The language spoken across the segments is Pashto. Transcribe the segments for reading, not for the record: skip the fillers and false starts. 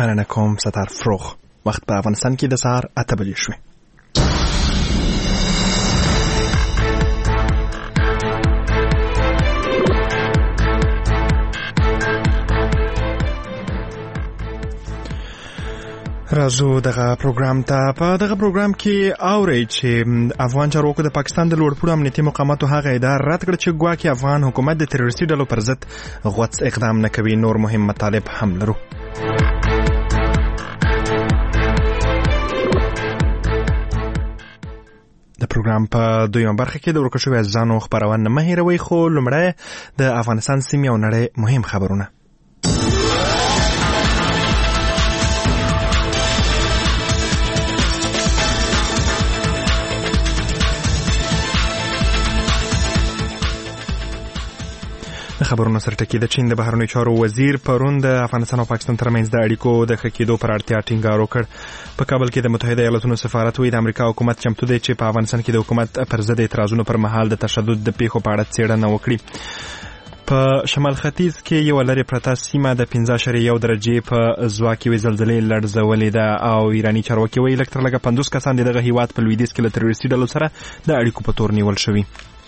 مننه کوم ستار فروغ. وخت په افغانستان کې د سهار 8 بجې شوې. راځو دغه پروګرام ته. په دغه پروګرام کې اورئ چې افغان چارواکو د پاکستان د لوړ پوړو امنیتي مقاماتو هغه ادعا رد کړه چې ګواکې افغان حکومت د تروریستي ډلو پر ضد غوڅ اقدام نه کوي. نور مهم مطالب هم لرو. د پروګرام په دویمه برخه کې د ورکو شویو عزیزانو خپرونه مه هېروئ، خو لومړی د افغانستان سیمې او نړۍ مهم خبرونه. خبرونه سره ټکی د چین د بهرنیو چارو وزیر پرون د افغانستان او پاکستان ترمنځ د اړیکو د ښه کېدو پر اړتیا ټینګار وکړ. په کابل کې د متحده ایالاتونو سفارت وایي د امریکا حکومت چمتو دی چې په افغانستان کې د حکومت پر ضد اعتراضونو پر مهال د تشدد د پیښو په اړه څېړنه وکړي. په شمال ختیځ کې یو لرې پرته سیمه د 15.1 درجې په ځواک کې زلزلې لړزولې ده او ایراني چارواکي وایي لږ تر لږه 50 کسان د دغه هیواد په لویدیځ کې له تروریستي ډلو سره د اړیکو په تور نیول شوي.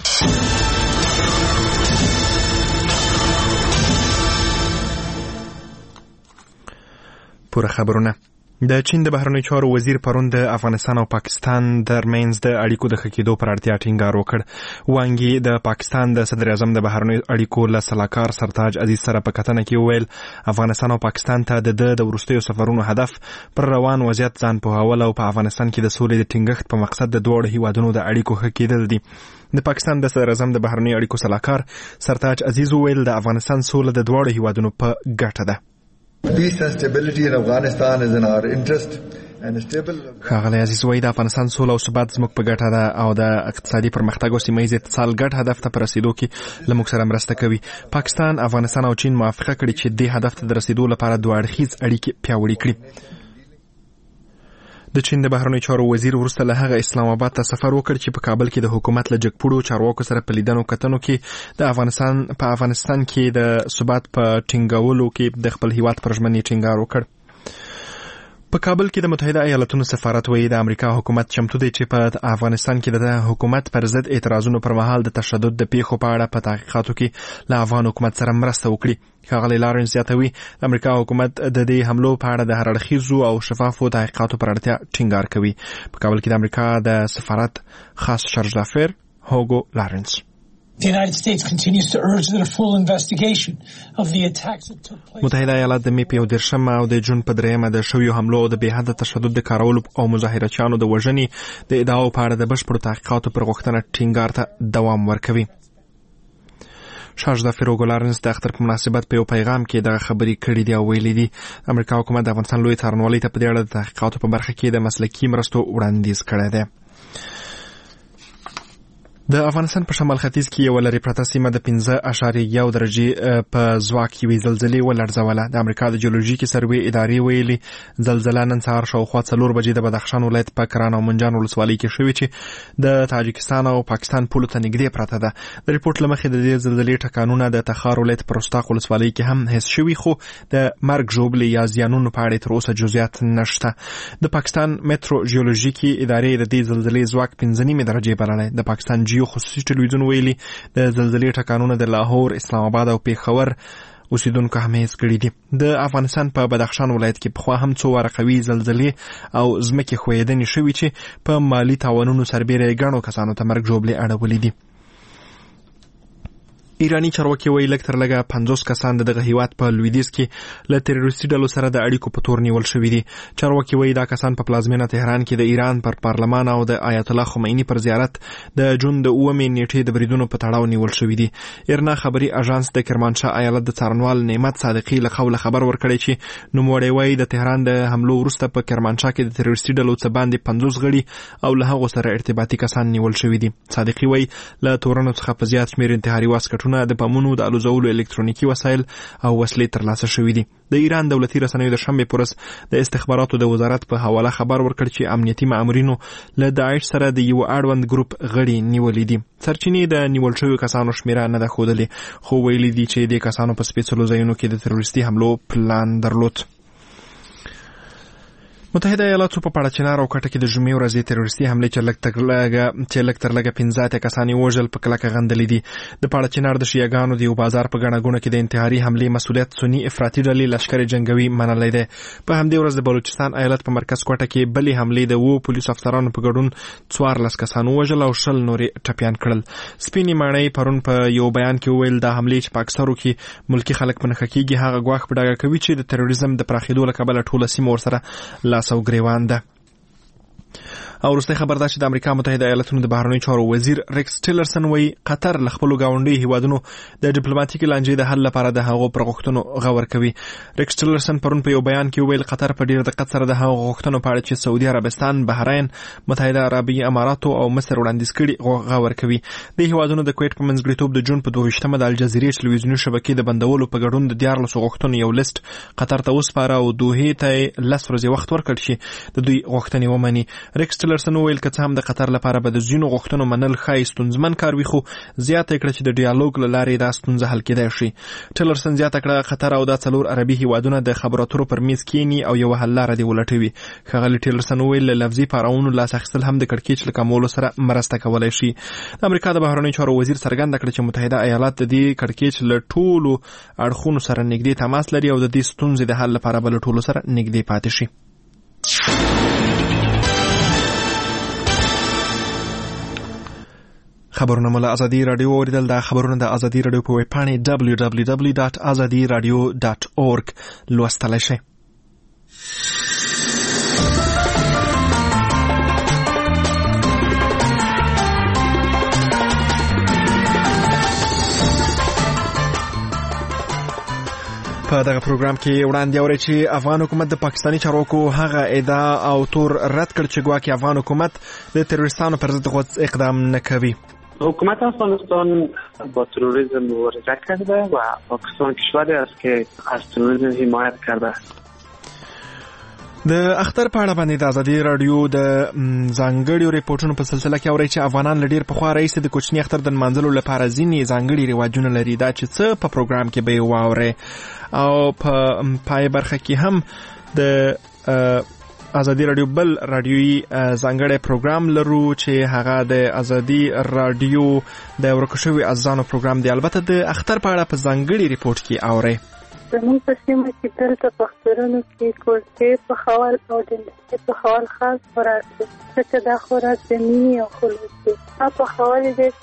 پوره خبرونه. د چین د بهرنیو چارو وزیر پرون د افغانستان او پاکستان ترمنځ د اړیکو د ښه کېدو پر اړتیا ټینګار وکړ. وانګي د پاکستان د صدر اعظم د بهرنیو اړیکو له سلاکار سرتاج عزیز سره په کتنه کې وویل افغانستان او پاکستان ته د وروستیو سفرونو هدف پر روان وضعیت ځان پوهول او په افغانستان کې د سولې د ټینګښت په مقصد د دواړو هیوادونو د اړیکو ښه کېدل دي. د پاکستان د صدر اعظم د بهرنیو اړیکو سلاکار سرتاج عزیز وویل د افغانستان سوله د دواړو هیوادونو په ګټه ده. Peace and stability in Afghanistan is in our interest and stable. ښاغلی عزیز وایي د افغانستان سوله او ثبات زموږ په ګټه ده او د اقتصادي پرمختګ او سیمه ییز اتصال ګډ هدف ته په رسیدو کې له موږ سره مرسته کوي. پاکستان، افغانستان او چین موافقه کړې چې دې هدف ته د رسیدو لپاره دوه اړخیز اړیکې پیاوړې کړي. د چین د بهرنیو چارو وزیر وروسته له هغه اسلام آباد ته سفر وکړ چې په کابل کې د حکومت له جګپوړو چارواکو سره په لیدنو کتنو کې د افغانستان کې د ثبات په ټینګولو کې د خپل هیواد پر ژمنې ټینګار وکړ. په کابل کې د متحده ایالاتونو سفارت وایي د امریکا حکومت چمتو دی چې په افغانستان کې د حکومت پر ضد اعتراضونو پر مهال د تشدد د پیښو په اړه په تحقیقاتو کې له افغان حکومت سره مرسته وکړي. ښاغلی لارنس زیاتوي د امریکا حکومت د دې حملو په اړه د هر اړخیزو او شفافو تحقیقاتو پر اړتیا ټینګار کوي. په کابل کې د امریکا د سفارت خاص شرج دافر هوګو لارنس The United States continues to urge that a full investigation of the attacks that took place. متحده ایالات د مې په 13 او د جون په 3 د شویو حملو او د بې حده تشدد د کارولو او مظاهرچیانو د وژنې د ادعاو په اړه د بشپړو تحقیقاتو پر غوښتنه ټینګار ته دوام ورکوي. شارج دافر هوګو لارنس د اختر په مناسبت په یو پیغام کې دغه خبرې کړې دي او ویلي دي امریکا حکومت د افغانستان لوی څارنوالۍ ته په دې اړه د تحقیقاتو په برخه کې د مسلکي مرستو وړاندیز کړی دی. د افغانستان په شمال ختیځ کې یو لرې پرته سیمه د 15.1 درجې په ځواک کې زلزلې ولړزوله. د امریکا د جیولوژیکي سروې ادارې ویلي زلزله نن سهار شاوخوا 4 بجې د بدخشان ولایت په کران او منجان ولسوالۍ کې شوې چې د تاجکستان او پاکستان پولو ته نږدې پرته ده. د ریپورت له مخې د دې زلزلې ټکانونه د تخار ولایت په رستاق ولسوالۍ کې هم حس شوي خو د مرګ ژوبلې یا زیانونو په اړه تر اوسه جزئیات نشته. د پاکستان میټرو جیولوژیکي ادارې د دې زلزلې ځواک 15 درجې بللی. د پاکستان جیو خصوصي ټلویزیون ویلي د زلزلې ټکانونه د لاهور، اسلام آباد او پیښور اوسیدونکو هم حس کړي دي. د افغانستان په بدخشان ولایت کې پخوا هم څو واره قوي زلزلې او ځمکې ښویېدنې شوي چې په مالي تاوانونو سربیره ګڼو کسانو ته مرګ ژوبلې اړولې دي. ایرانی چارواکي وایي لږ تر لږه 50 کسان دغه هیواد په لویدیځ کې له تروریستي ډلو سره د اړیکو په تور نیول شوي دي. چارواکي وایي دا کسان په پلازمینه تهران کې د ایران پر پارلمان او د آیت الله خمیني پر زیارت د جون د 9 نیټې د بریدونو په تړاو نیول شوي دي. ایرنا خبري اژانس د کرمانشاه ایالت د څارنوال نعمت صادقي له قوله خبر ورکړی چې نوموړی وایي د تهران د حملو وروسته په کرمانشاه کې د تروریستي ډلو څخه باندې 50 غړي او له هغو سره ارتباطي کسان نیول شوي دي. صادقي وایي له تورنو څخه په زیات شمېر انتحاري واسکټونه، د بمونو، د الوزولو الکترونیکي وسایل او وسلې ترلاسه شوي دي. د ایران دولتي رسنیو د شنبې په ورځ د استخباراتو د وزارت په حواله خبر ورکړ چې امنیتي مامورینو له داعش سره د یو اړوند ګروپ غړي نیولې دي. سرچینې د نیول شویو کسانو شمیره نه ده ښودلې، خو ویلي دي چې د کسانو په سپېڅلو ځایونو کې د تروریستي حملو پلان درلود. متحده ایالاتو په پاړچنار او کټه کې د جمعې ورځې تروریستي حمله چې لږ تر لږه 15 کسان وژل په کلکه غندلې دي. د پاړچنار د شیعاګانو د یو بازار په ګڼه ګوڼه کې د انتحاري حملې مسؤلیت سنی افراطي ډلې لشکر جنگوي منلی دی. په همدې ورځ د بلوچستان ایالت په مرکز کوټه کې بلې حملې د 2 پولیس افسرانو په ګډون 14 کسان وژل او 10 نورې ټپيان کړل. سپینې ماڼۍ پرون په یو بیان کې وویل د حملې چې په اکثرو کې ملکی خلک په نښه کېږي هغه ګواښ په ډاګه کوي چې د تروریزم د پراخېدو له کبله ټوله سیمه ورسره لاس او ګریوان ده. او وروستۍ خبر دا چې د امریکا متحده ایالاتونو د بهرنیو چارو وزیر ریکس ټیلرسن وایي قطر له خپلو ګاونډیو هیوادونو د ډیپلوماټیکي لانجې د حل لپاره د هغو پر غوښتنو غور کوي. ریکس ټیلرسن پرون په یو بیان کې وویل قطر په ډیر دقت سره د هغو غوښتنو په اړه چې سعودي عربستان، بحرین، متحده عربي اماراتو او مصر وړاندیز کړي غور کوي. د هیوادونو د کویت په منځګړیتوب د جون په 22مه د الجزیرې ټلویزیوني شبکې د بندولو په ګډون د 14 غوښتنو یو لیست قطر ته وسپاره او دوحې ته 10 ورځې وخت ورکړ چې د دوی غوښتنې ومني. ریکس ټیلرسن وویل که د قطر لپاره به د ځینو غوښتنو منل ښایي ستونزمن کار وي، خو زیاته کړه چې د ډیالوګ له لارې دا ستونزه حل کېدای شي. ټیلرسن زیاته کړه قطر او دا 4 عربي هیوادونه د خبرو اترو پر میز کېني او یو حل لاره دی ولټوي. ښاغلي ټیلرسن وویل له لفظي پارونو لاس اخیستل هم د کړکېچ له کمولو سره مرسته کولی شي. د امریکا د بهرنیو چارو وزیر څرګنده کړه چې متحده ایالات د دې کړکېچ له ټولو اړخونو سره نږدې تماس لري او د دې ستونزې د حل لپاره به له ټولو سره نږدې پاتې شي. خبرونه مله ازادي رادیو اوریدل. دا خبرونه د ازادي رادیو په ویب پاڼې www.azadiradio.org لوستلی شئ. په دغه پروګرام کې وړاندې اورئ چې افغان حکومت د پاکستاني چارواکو هغه ادعا او تور رد کړ چې ګواکې افغان حکومت د تروریستانو پر ضد غوڅ اقدام نکوي. حکومت افغانستان با تروریسم مبارزه کرده و پاکستان کشوری است که از تروریسم حمایت کرده. د اختر په اړه باندې د ازادي رادیو د ځانګړیو ریپورتونو په سلسله کې اورئ چې افغانان له ډېر پخوا راهیسې د کوچني اختر د نمانځلو لپاره ځینې ځانګړي رواجونه لري. دا چې څه په پروګرام کې به یې واورئ او په پای برخه کې هم د ازادي رادیو بل رادیوي ځانګړی پروګرام لرو چې هغه د ازادي رادیو د ورکو شوي عزیزانو پروګرام دی. البته د اختر په اړه په ځانګړي ریپورت کې اورئ. زمون په سیمه کې دلته پښتورونو کې کلچې پخول او د لسي پخول خاص خوراک دی، ځکه دا خوراک د مینې او خلوص دی. پخول یې دی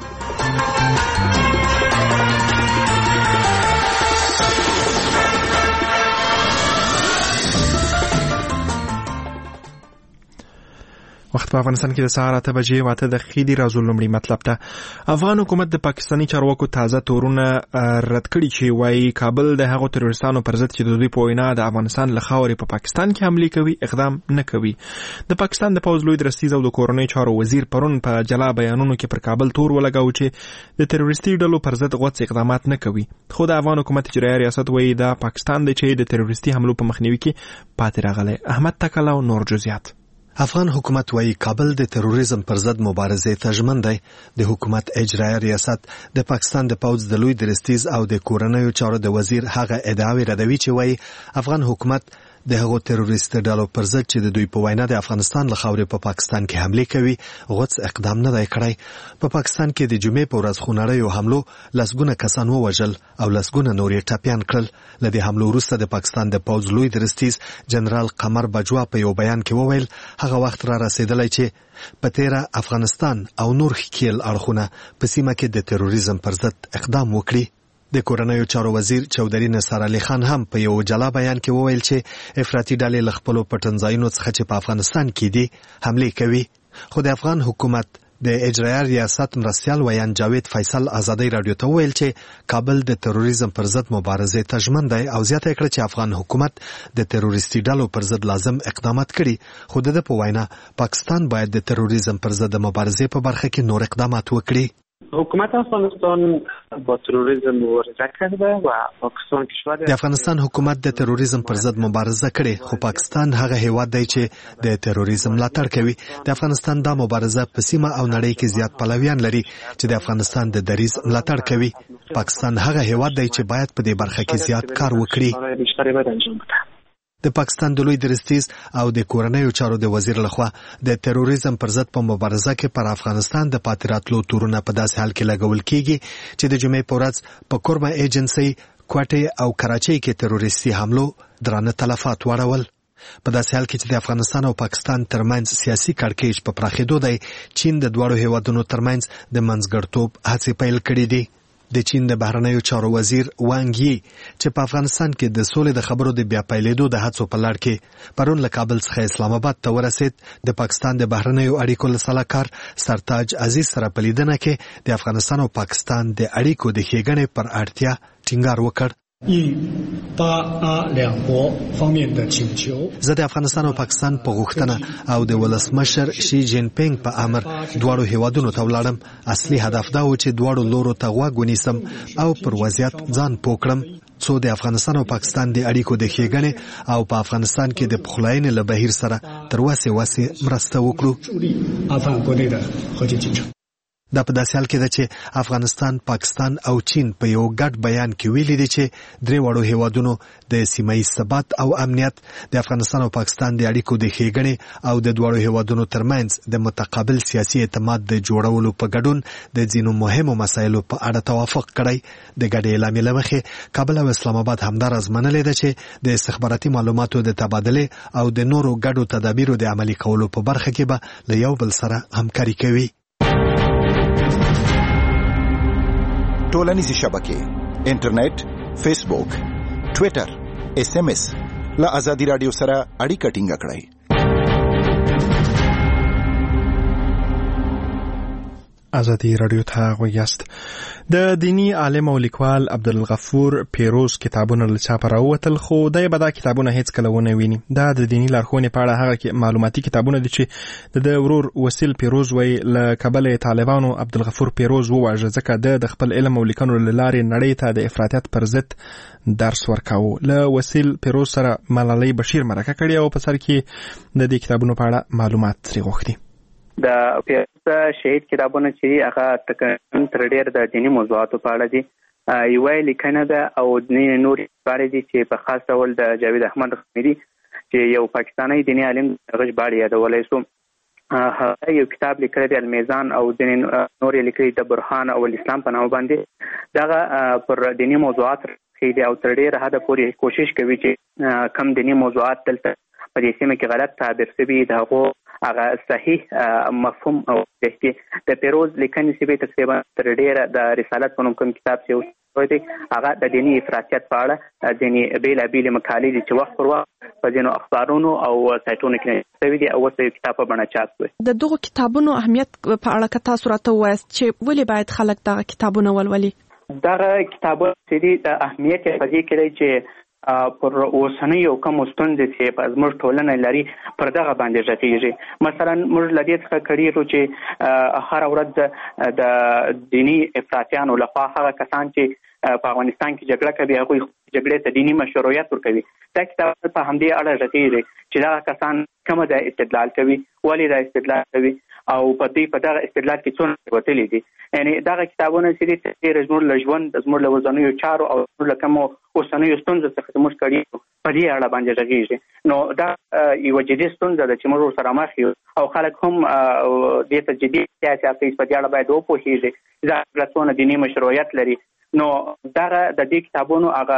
وخت په افغانستان کې د سهار 8 بجې 8 دقیقې راځو. لومړی مطلب ته افغان حکومت د پاکستاني چارواکو تازه تورونه رد کړي چې وایي کابل د هغو تروریستانو پر ضد چې د دوی په وینا د افغانستان له خاورې په پاکستان کې حملې کوي اقدام نه کوي. د پاکستان د پوځ لوی درستیز او د کورنۍ چارو وزیر پرون په جلا بیانونو کې پر کابل تور ولګاو چې د تروریستي ډلو پر ضد غوڅ اقدامات نه کوي. خو د افغان حکومت اجرایي ریاست وایي دا پاکستان دی چې د تروریستي حملو په مخنیوي کې پاتې راغلی. احمد تکل او نور جزئیات. افغان حکومت وايي کابل د تروریزم پر ضد مبارزې ته ژمن دی. د حکومت اجرایي ریاست د پاکستان د پوځ د لوی درستیز او د کورنیو چارو د وزیر هغه ادعاوې ردوي چې وايي افغان حکومت د هغو تروریست ډلو پر ضد چې د دوی په وینا د افغانستان له خاورې په پاکستان کې حمله کوي غوڅ اقدام نه دی کړی. په پاکستان کې د جمعې په ورځ خونړیو حملو لسګونه کسان ووژل او لسګونه نور یې ټپیان کړل. له دې حملو وروسته د پاکستان د پوځ لوی درستیز جنرال قمر بجوا په یو بیان کې وویل هغه وخت را رسیدلی چې په تیره افغانستان او نور ښکیل اړخونه په سیمه کې د تروریزم پر ضد اقدام وکړي. د کورنیو چارو وزیر چودري نصر علي خان هم په یو جلا بیان کې وویل چې افراطي ډلې له خپلو پټنځایونو څخه چې په افغانستان کې دي حملې کوي. خو د افغان حکومت د اجرایي ریاست مرستیال ویان جاوید فیصل ازادي رادیو ته ویل چې کابل د تروریزم پر ضد مبارزې ته ژمن دی او زیاته کړه چې افغان حکومت د تروریستي ډلو پر ضد لازم اقدامات کړي. خو د په وینا پاکستان باید د تروریزم پر ضد مبارزې په برخه کې نور اقدامات وکړي. حکومت افغانستان با تروریسم مبارزه کرده و پاکستان کشور د افغانستان حکومت د تروریزم پر ضد مبارزه کړي خو پاکستان هغه هیواد دی چې د تروریزم ملاتړ کوي. د افغانستان دا مبارزه په سیمه او نړۍ کې زیات پلویان لري چې د افغانستان د دریځ ملاتړ کوي. پاکستان هغه هیواد دی چې باید په دې برخه کې زیات کار وکړي. د پاکستان د لوی درستیز او د کورنیو چارو د وزیر لخوا د تروریزم پر ضد په مبارزه کې پر افغانستان د پاتې راتلو تورونه په داسې حال کې لګول کیږي چې د جمعې په ورځ په کورما ایجنسي کوټه او کراچۍ کې تروریستي حملو درانه تلفات واړول. په داسې حال کې چې د افغانستان او پاکستان ترمنځ سیاسي کړکېچ په پراخېدو دی، چین د دواړو هیوادونو ترمنځ د منځګړتوب هڅې پیل کړې دي. د چین د بهرنیو چارو وزیر وانګ یي چې په افغانستان کې د سولې د خبرو د بیا پیلېدو د هڅو په لړ کې پرون له کابل څخه اسلام آباد ته ورسید، د پاکستان د بهرنیو اړیکو له سلاکار سرتاج عزیز سره په لیدنه کې د افغانستان او پاکستان د اړیکو د ښېګڼې پر اړتیا ټینګار وکړ. زه د افغانستان او پاکستان په غوښتنه او د ولسمشر شي جین پینګ په امر دواړو هیوادونو ته ولاړم. اصلي هدف دا و چې دواړو لورو ته غوږ ونیسم او پر وضعیت ځان پوه کړم څو د افغانستان او پاکستان د اړیکو د ښېګڼې او په افغانستان کې د پخلاینې له بهیر سره تر وسې مرسته وکړو. دا په داسې حال کې ده چې افغانستان، پاکستان او چین په یو ګډ بیان کې ویلي دي چې درې واړو هیوادونو د سیمه ییز ثبات او امنیت، د افغانستان او پاکستان د اړیکو د ښېګڼې او د دواړو هیوادونو ترمنځ د متقابل سیاسي اعتماد د جوړولو په ګډون د ځینو مهمو مسایلو په اړه توافق کړی. د ګډې اعلامیې له مخې کابل او اسلام آباد همداراز منلې ده چې د استخباراتي معلوماتو د تبادلې او د نورو ګډو تدابیرو د عملي کولو په برخه کې به له یو بل سره همکاري کوي. ټولنیزې شبکې، انټرنیټ، فیسبوک، ټویټر، SMS له ازادي رادیو سره اړیکه ټینګه کړئ. ازادي رادیو ته غوږیاست. د دینی عالم او لیکوال عبدالغفور پیروز کتابونه له چاپه راووتل، خو دی به دا کتابونه هیڅ کله ونه ویني. دا د دینی لارښوونې په اړه هغه معلوماتي کتابونه دي چې د ورور وسیل پیروز وایي له کبله طالبانو عبدالغفور پیروز وواژه، ځکه د خپل علم او لیکنو له لارې نړۍ ته د افراطیت پر ضد درس ورکاوه. له وسیل پیروز سره ملالۍ بشیر مرکه کړې او په سر کې د دې کتابونو په اړه معلومات ترې غوښتي. د پیروز شهید کتابونه چې هغه تقریبا تر ډېر د دیني موضوعاتو په اړه دي. یوه لیکنه ده او نور ژباړې دي چې په خاص ډول د جاوید احمد خمیري چې یو پاکستانی دیني عالم هغه ژباړې یادولی سو. هغه یو کتاب لیکلی دی المیزان او ځینې نور یې لیکلي د برهان او الاسلام په نامه باندې. دغه پر دیني موضوعات ښیي دي او تر ډېره حده پورې کوشش کوي چې کم دیني موضوعات دلته په دې سیمه کې غلط تعبیر شوي د هغو هغه صحیح مفهوم او کې د پیروز لیکنې سیمه تقریبا تر ډېره د رسالت په نوم کوم کتاب چې دی هغه د دیني افراطیت په اړه ځینې بېلابېلې مقالې دي چې وخت پر وخت په ځینو اخبارونو او سایټونو کې نشر شوي دي او اوس یو کتاب په بڼه چاپ شوی. د دغو کتابونو اهمیت په اړه که تاسو راته ووایاست چې ولې باید خلک دغه کتابونه ولولي؟ دغه کتابونه چې دي د اهمیت یې په دې کې دی چې پر اوسنیو کومو ستونزې چې په زموږ ټولنه لري پر دغه باندې غږېږي. مثلا موږ له دې څخه کړي چې هره ورځ د دیني افراطیانو لخوا هغه کسان چې په افغانستان کې جګړه کوي هغوی جګړې ته دیني مشروعیت ورکوي. دا کتاب په همدې اړه غږېږي چې دغه کسان کومه د استدلال کوي، ولې د استدلال کوي او په دغه استدلال کې څونه وتلي دي. یعنی دغه کتابونه چې دي چې زموږ له ژوند زموږ له ورځنیو چارو او زموږ له کومو اوسنیو ستونزو څخه زموږ کړي په دې اړه باندې غږېږي. نو دا یوه جدي ستونزه ده چې موږ ورسره مخ یو او خلک هم دې ته جدي احتیاط کوي، په دې اړه باید وپوهېږي چې دا څونه دیني مشروعیت لري. نو دغه د دې کتابونو هغه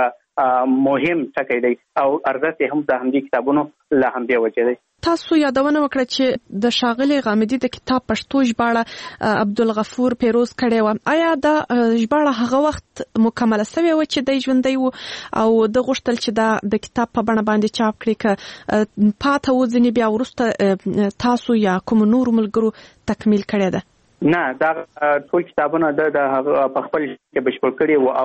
مهم ټکی دی او ارزښت یې هم د همدې کتابونو له همدې وجې دی. تاسو یادونه وکړه چې د ښاغلي غامدي د کتاب پښتو ژباړه عبدالغفور پیروز کړې وه. آیا دا ژباړه هغه وخت مکمله سوې وه چې دی ژوندی و او د غوښتل چې دا د کتاب په بڼه باندې چاپ کړي که پاته و ځینې بیا وروسته تاسو یا کوم نورو ملګرو تکمیل کړې ده؟ نه، دا ټول کتابونه د په خپل کې بشپړ کړي وو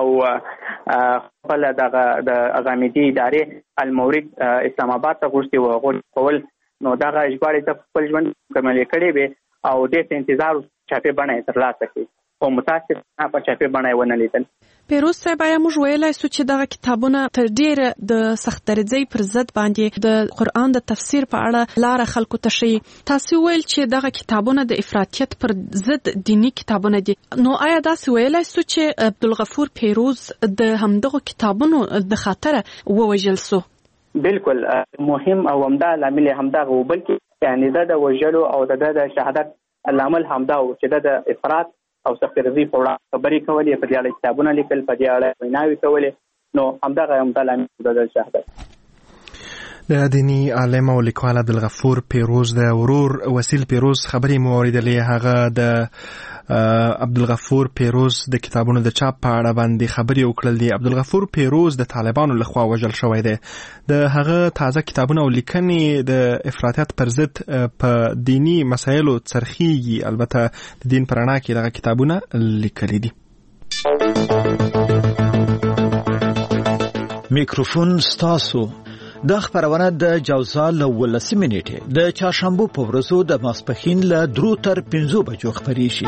او خپل دغه د غامدي ادارې المورد اسلام آباد ته غوښتي وو هغوی کول. نو دغه ژباړې ته خپل ژوند مکملې کړې وې او دې ته انتظار چاپې بڼه یې ترلاسه کړي او متاسفانه په چاپې بڼه یې ونه لیدل. پیروز صاحب، آیا موږ ویلای سو چې دغه کتابونه تر ډېره د سخت درجې پر ضد باندې د قرآن د تفسیر په اړه لاره خلکو ته ښیي؟ تاسو ویل چې دغه کتابونه د افراطیت پر ضد دینی کتابونه دي، نو آیا داسې ویلای سو چې عبدالغفور پیروز د همدغو کتابونو د خاطره ووژل سو؟ بالکل مهم او عمده لامل همدا غو بلکې یعنی د وجلو او د شهادت لامل همدا او چې د افراط او سختګي په وړاندې خبرې کولې په دې اړه کتابونه لیکل په دې اړه ویناوي کولې نو همدا عمده لامل د شهادت د دینی عالم او لیکوال عبدالغفور پیروز د ورور وسیل پیروز خبرې مو اوریدلې هغه د عبدالغفور پیروز د کتابونو د چاپ په اړه باندې خبرې وکړل دي. عبدالغفور پیروز د طالبانو لخوا وژل شوی دی. د هغه تازه کتابونه او لیکنې د افراطیت پر ضد په دینی مسایلو څرخیږي. البته د دین پر اړه کې دغه کتابونه لیکلي دي. میکروفون ستاسو د خبرونه د جوزا له 18 منټه د چهارشنبه په ورځو د ماسپښین له 3 تر 5 بجو خبري شي.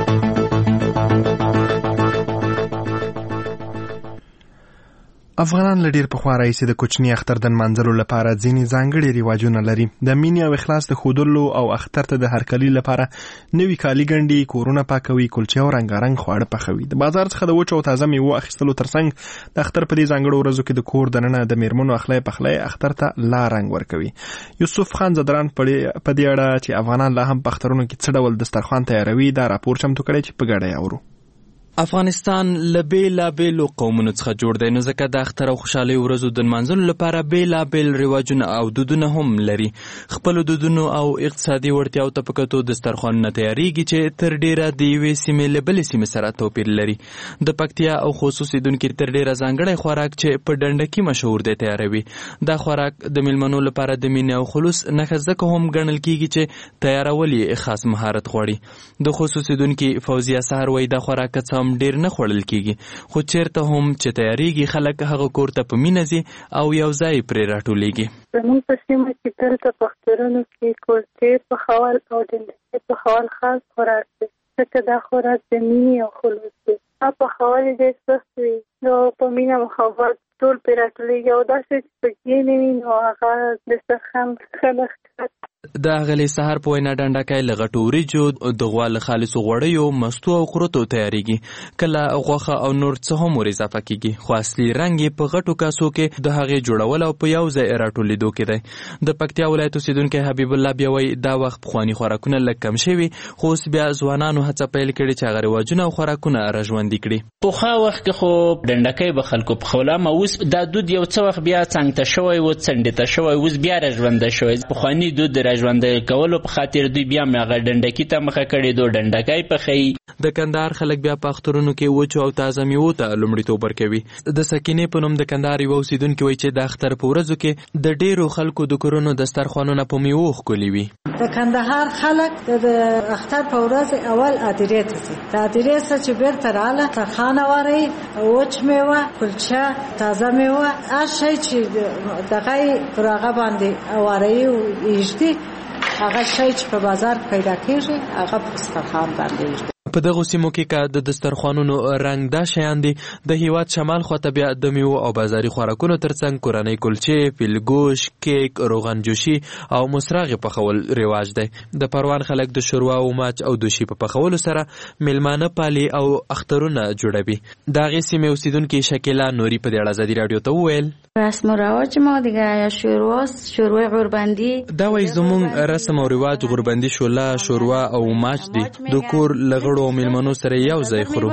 افغانان لډیر په خوا راځي د کوچنی اختر د منځلو لپاره ځینی ځانګړي ریواجونه لري. د مینې او اخلاص د خودلو او اختر ته د هرکلی لپاره نوې کالی ګنډي، کورونه پاکوي، کلچې او رنگارنګ خواړه پخوي. د بازار څخه د وچو او تازه میوه اخیستلو ترڅنګ د اختر په دې ځانګړو ورځو کې د کور دننه د میرمنو اخلي پخلي اختر ته لا رنگ ورکوي. یوسف خان زدران په دې اړه چې افغانان لا هم په اخترونو کې څه ډول دسترخوان تیاروي دا راپور چمتو کړی چې په ګډه اورو. افغانستان له بیلابیلو قومونو څخه جوړ دی، نو ځکه د اختر او خوشحالۍ ورځو د نمانځلو لپاره بیلابیل رواجونه او دودونه هم لري. خپلو دودونو او اقتصادي وړتیاو ته په کتو دسترخوانونه تیاریږي چې تر ډیره د یوې سیمې له بلې سیمې سره توپیر لري. د پکتیا او خوست اوسیدونکي تر ډیره ځانګړی خوراک چې په ډنډکي مشهور دی تیاروي. دا خوراک د میلمنو لپاره د مینې او خلوص نښه ځکه هم ګڼل کیږي چې تیارول یې خاص مهارت غواړي. د خوست اوسیدونکي فوزیه سهر وایي دا خوراک څه ډیر نه خوړل کیږي، خو چیرته هم چې تیاریږي خلک هغه کور ته په مینه ځي او یو ځای پرې راټولیږي. زموږ په سیمه کې دلته په اخترونو کې کلچې پخول او ډنډکي پخول خاص خوراک دی، ځکه دا خوراک د مینې او خلوص دی. پخول یې ډېر سخت وي، نو په مینه محبت ټول پرې راټولیږي او داسې چې پکې نه وي نو هغه دسترخوان ښه نښکاري. د اغلی سهار په وینا ډنډکی له غټو وریجو، د غوا له خالصو غوړیو، مستو او خروتو تیاریږي. کله غوښه او نور څه هم ور اضافه کیږي، خو اصلي رنګ یې په غټو کاسو کې د هغې جوړول او په یو ځای راټولیدو کې دی. د پکتیا ولایت اوسیدونکی حبیب الله بیا وایي دا وخت پخواني خوراکونه لږ کم شوي، خو اوس بیا ځوانانو هڅه پیل کړې چې هغه رواجونه او خوراکونه راژوندي کړي. پخوا وخت کې خو ډنډکی به خلکو پخوله، اما اوس دا دود یو څه وخت بیا څنګ ته شوی و، څنډې ته شوی، اوس بیا راژونده شوی. پخواني دود د راژوندی کولو په خاطر دوی بیا هغه ډنډکي ته مخه کړې دو ډنډکی پخوي. د کندهار خلک بیا په اخترونو کې وچو او تازه میوو ته لومړیتوب ورکوي. د سکینې په نوم د کندهار یوه اوسیدونکي وایي چې د اختر په ورځو کې د ډیرو خلکو د کورونو دسترخوانونه په میوو ښکلي وي. د کندهار خلک د اختر په ورځ اول ادیرې ته ځي. د ادیرې څخه چې بیرته راغله دسترخوان واري، وچ میوه، کلچه، تازه میوه، هر شی چې دغه پر هغه باندې واري او ایږدي، هغه شی چې په بازار پیدا کېږي هغه په دسترخوان باندې ایږدي. په دغو سیمو کې که د دسترخوانونو رنګ دا شیان دي، د هیواد شمال خواته بیا د میوو او بازاري خوراکونو ترڅنګ کورنۍ کلچې، پیلګوش، کیک، روغن جوشي او مسراغې پخول رواج دی. د پروان خلک د شوروا او ماچ او دوشي په پخولو سره میلمانه پالي او اخترونه جوړوي. د هغې سیمې اوسیدونکي شکیلا نوري په دې اړه ازادي راډیو ته وویل رسم و رواج ما دیگه یا شوروا غربندی. دا وایي زموږ رسم او رواج غربندي شوله، شوروا او ماچ دي. د کور لغړو او میلمنو سره یو ځای خورو.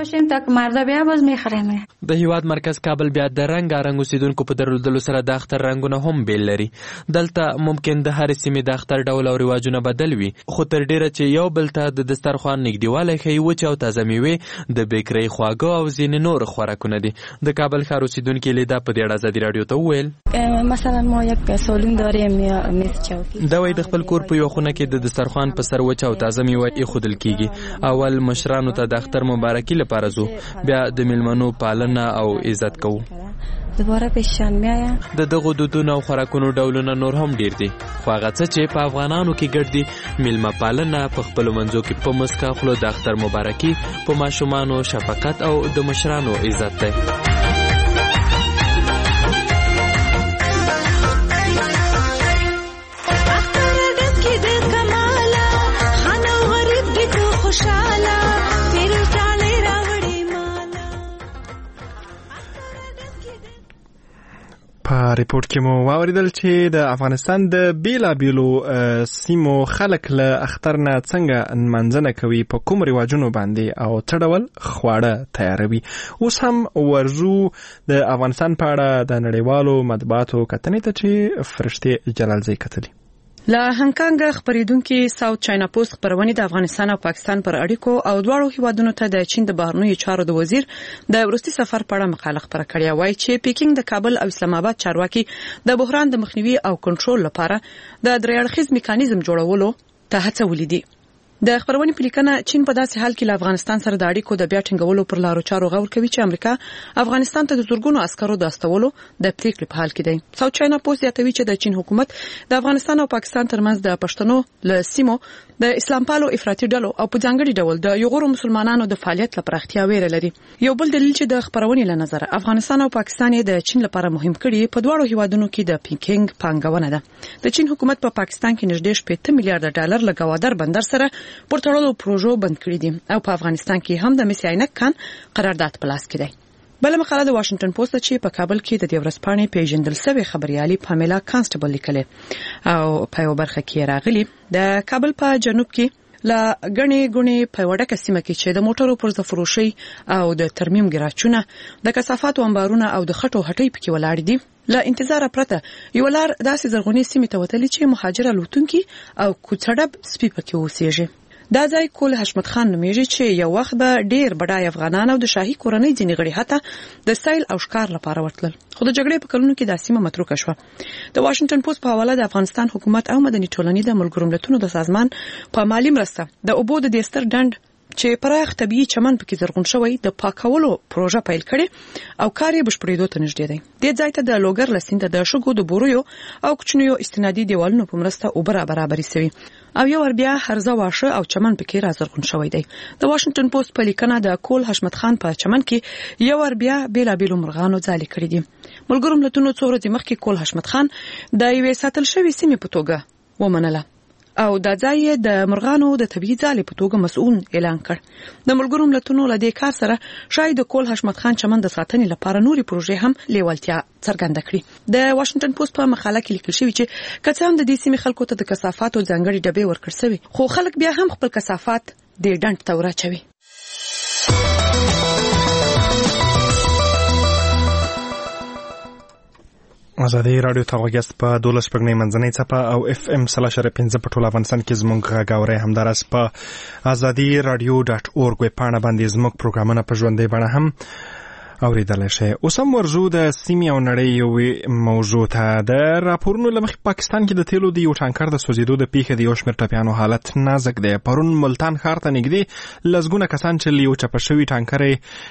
د هیواد مرکز کابل بیا د رنګارنګ اوسیدونکو په درلودلو سره د اختر رنګونه هم بیل لري. دلته ممکن د هرې سیمې د اختر ډول او رواجونه بدل وي، خو تر ډیره چې یو بل ته د دسترخوان نږدېوالی ښیي وچې او تازه میوې، د بیکرۍ خواږه او ځینې نور خوراکونه دي. د کابل ښار اوسیدونکي لیدا په دې اړه ازادي راډیو ته وویل مثلا ما یک سالون داریم میز چوکي. دا وایي د خپل کور په یو خونه کې د دسترخوان په سر وچه او تازه میوه ایښودل کیږي. اول مشرانو ته د اختر مبارکي لپاره ځو، بیا د میلمنو پالنه او عزت کوو. دوباره پیشان میایم. د دغو دودونو او خوراکونو ډولونه نور هم ډیر دي، خو هغه څه چې په افغانانو کې ګډ دي، میلمه پالنه، په خپلو منځو کې په مسکا خوله د اختر مبارکي، په ماشومانو شفقت او د مشرانو عزت دی. په ریپورت کې مو واوریدل چې د افغانستان د بیلابیلو سیمو خلک له اختر نه څنګه منځنه کوي په کوم رواجونو باندې او څه ډول خواړه تیاروي. اوس هم ورزو د افغانستان په اړه د نړیوالو مطبوعاتو کتنې ته چې فرشته جلالزی کتلي. له هانګکانګ خبرېدونکو ساوث چاینا پوسټ خبرونه د افغانستان او پاکستان پر اړیکو او دواړو هیوادونو ته د چین د بهرنیو چارو د وزیر د ورستي سفر په اړه مقاله خبره کړې وای چې پیکینګ د کابل او اسلام آباد چارواکي د بحران د مخنیوي او کنټرول لپاره د درېړخیز میکانیزم جوړولو ته هڅولې دي. د خبرونې په لیکنه چین په داسې حال کې له افغانستان سره د اړیکو د بیا ټینګولو پر لارو چارو غور کوي چې امریکا افغانستان ته د زورګونو عسکرو د استولو د پریکړې په حال کې دی. ساوث چاینا پوسټ یادوي چې د چین حکومت د افغانستان او پاکستان ترمنځ د پښتنو له سیمو د اسلام پالو افراطي ډلو او په ځانګړي ډول د یغورو مسلمانانو د فعالیت لپاره اختیار ویره لري. یو بل دلیل چې د خبرونې له نظر افغانستان او پاکستان د چین لپاره مهم کړي په دواړو هیوادونو کې د پیکینګ پانګونه ده. د چین حکومت په پاکستان کې نږدې 8 میلیارډ ډالر له ګوادر بندر سره پورتړلو پروژو بند کړی دي او په افغانستان کې هم د مسعینک کان قرارداد په لاس کې دی. بل مقاله د واشنگټن پوسټ چې په کابل کې د ورځپاڼې پیژندل شوی خبريالي پامیلا کانسټیبل لیکلې او په یو برخه کې راغلي د کابل په جنوب کې لا غني په وړه قسمه کې چې د موټرو پر ځفروشي او د ترمیم ګراچونه د کثافات انبارونه او د خټو هټۍ پکې ولاړ دي. لا انتظار پرته یو لار داسې زرغونی سیمه ته وتلی چې مهاجر لوتونکي او کوڅړب سپي پکې اوسېږي. دا ځای کول حشمت خان نومیږي چې یو وخت به ډیر بډای افغانان او د شاهي کورنۍ ځینې غړي حتی د سایل او ښکار لپاره ورتلل، خو د جګړې په کلونو کې د سیمه متروکه شوه. د واشنگټن پوسټ په حواله د افغانستان حکومت او مدني ټولنې د ملګرو ملتونو د سازمان په مالی مرسته د اوبو د دستر ډند چې پراخ طبيعي چمن پکې زرغون شوی د پاکولو پروژه پیل کړي او کار یې بشپړېدو ته نږدې دی. د ځای ته د لوګر لسینده د شګو د بوریو او کوچنیو استنادي دیوالونو په مرسته اوبه برابرې شوی او یو ور بیا هرزه واښه او چمن پکې را زرغون شوی دی. د واشنگټن پوسټ په لیکنه د کول حشمت خان په چمن کې یو ور بیا بیلابیلو مرغانو ځالې کړې دي. ملګرو ملتونو څو ورځې مخکې کول حشمت خان د یوې ساتل شوی سیمې په توګه ومنله او د ځای د مرغانو د طبيعي ځالې په توګه مسؤل اعلان کړ. د ملګرو ملتونو له دې کار سره شاید کول حشمت خان چمن د ساتنې لپاره نوري پروژې هم لیوالتیا څرګنده کړي. د واشنگټن پوسټ په مقاله کې لیکل شوی چې کڅام د دې سیمې خلکو ته د کثافاتو ځانګړي ډبې ورکړ شوی، خو خلک بیا هم خپل کثافات د ډنډ ته ورچوي. ازادي رادیو ته غوږیاست په 12 شپږنۍ منځنۍ څپه او FM 3.5 په ټول افغانستان کې زموږ غاوري همدارس په azadi.radio.org ویبپاڼه باندې زموږ پروګرامونه په ژوندۍ بڼه هم اوریدلای شئ. اوس هم ورزو د سیمې او نړۍ یو موضوع ته. د راپورونو له مخې پاکستان کې د تیلو د یو ټانکر د سوځېدو د پیښې د یو شمېر ټپیانو حالت نازک دی. پرون ملتان ښار ته نږدې لسګونه کسان چې له یو چپه شوي ټانکر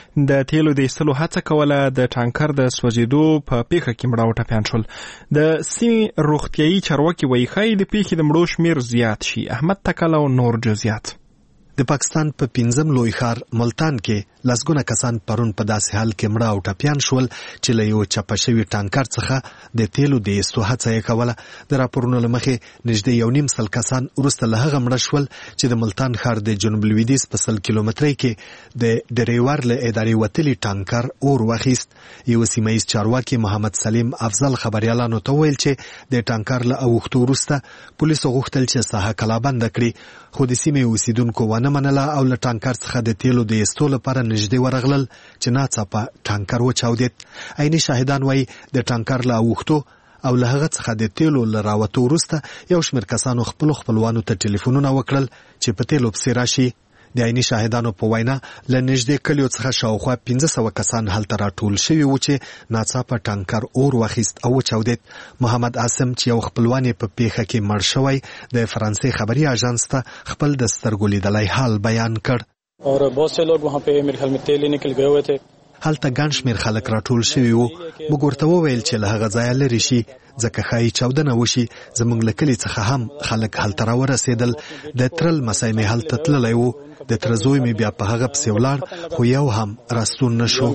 د تیلو د ایستلو هڅه کوله د ټانکر د سوځېدو په پیښه کې مړه او ټپیان شول. د سیمې روغتیایي چارواکي وایي ښایي د پیښې د مړو شمېر زیات شي. احمد تکل او نور جزئیات. د پاکستان په 5م لوی ښار ملتان کې لسګونه کسان پرون په داسې حال کې مړه او ټپیان شول چې له یو چپه شوي ټانکر څخه د تیلو د ایستو هڅه یې کوله. د راپورونو له مخې نږدې 1.5 سل کسان وروسته له هغه مړه شول چې د ملتان ښار د جنوب لویدیځ په 100 کیلومترۍ کې د ډریور له ادارې وتلي ټانکر اور واخیست. یو سیمایي چارواکي محمد سلیم افضل خبريالانو ته ویل چې د ټانکر له اوښتو وروسته پولیسو غوښتل چې ساحه کلابند کړي، خو د سیمې اوسیدونکو ونه منله او له ټانکر څخه د تیلو د ایستو لپاره نږدې ورغلل چې ناڅاپه ټانکر وچاودید. عیني شاهدان وایي د ټانکر له اوښتو او له هغه څخه د تیلو له راوتو وروسته یو شمېر کسانو خپلوانو ته ټلیفونونه وکړل چې په تیلو پسې راشي. د عیني شاهدانو په وینا له نږدې کلیو څخه شاوخوا 1500 کسان هلته راټول شوي وو چې ناڅاپه ټانکر اور واخیست او وچاودید. محمد عاصم چې یو خپلوان په پیښه کې مړ شوی د فرانسې خبري اژانس ته خپل د سترګو لیدلی حال بیان کړ. और बहुत से लोग वहाँ पे मेरे ख्याल में तेल लेने के लिए गए हुए थे. هلته ګڼ شمېر خلک راټول شوي وو. موږ ورته وویل چې له هغه ځایه لرې شي ځکه ښایي چاودنه وشي. زموږ له کلي څخه هم خلک هلته راورسېدل. د تره لمسی مې هلته تللی و، د تره زوی مې بیا په هغه پسې ولاړ، خو یو هم راستون نه شو.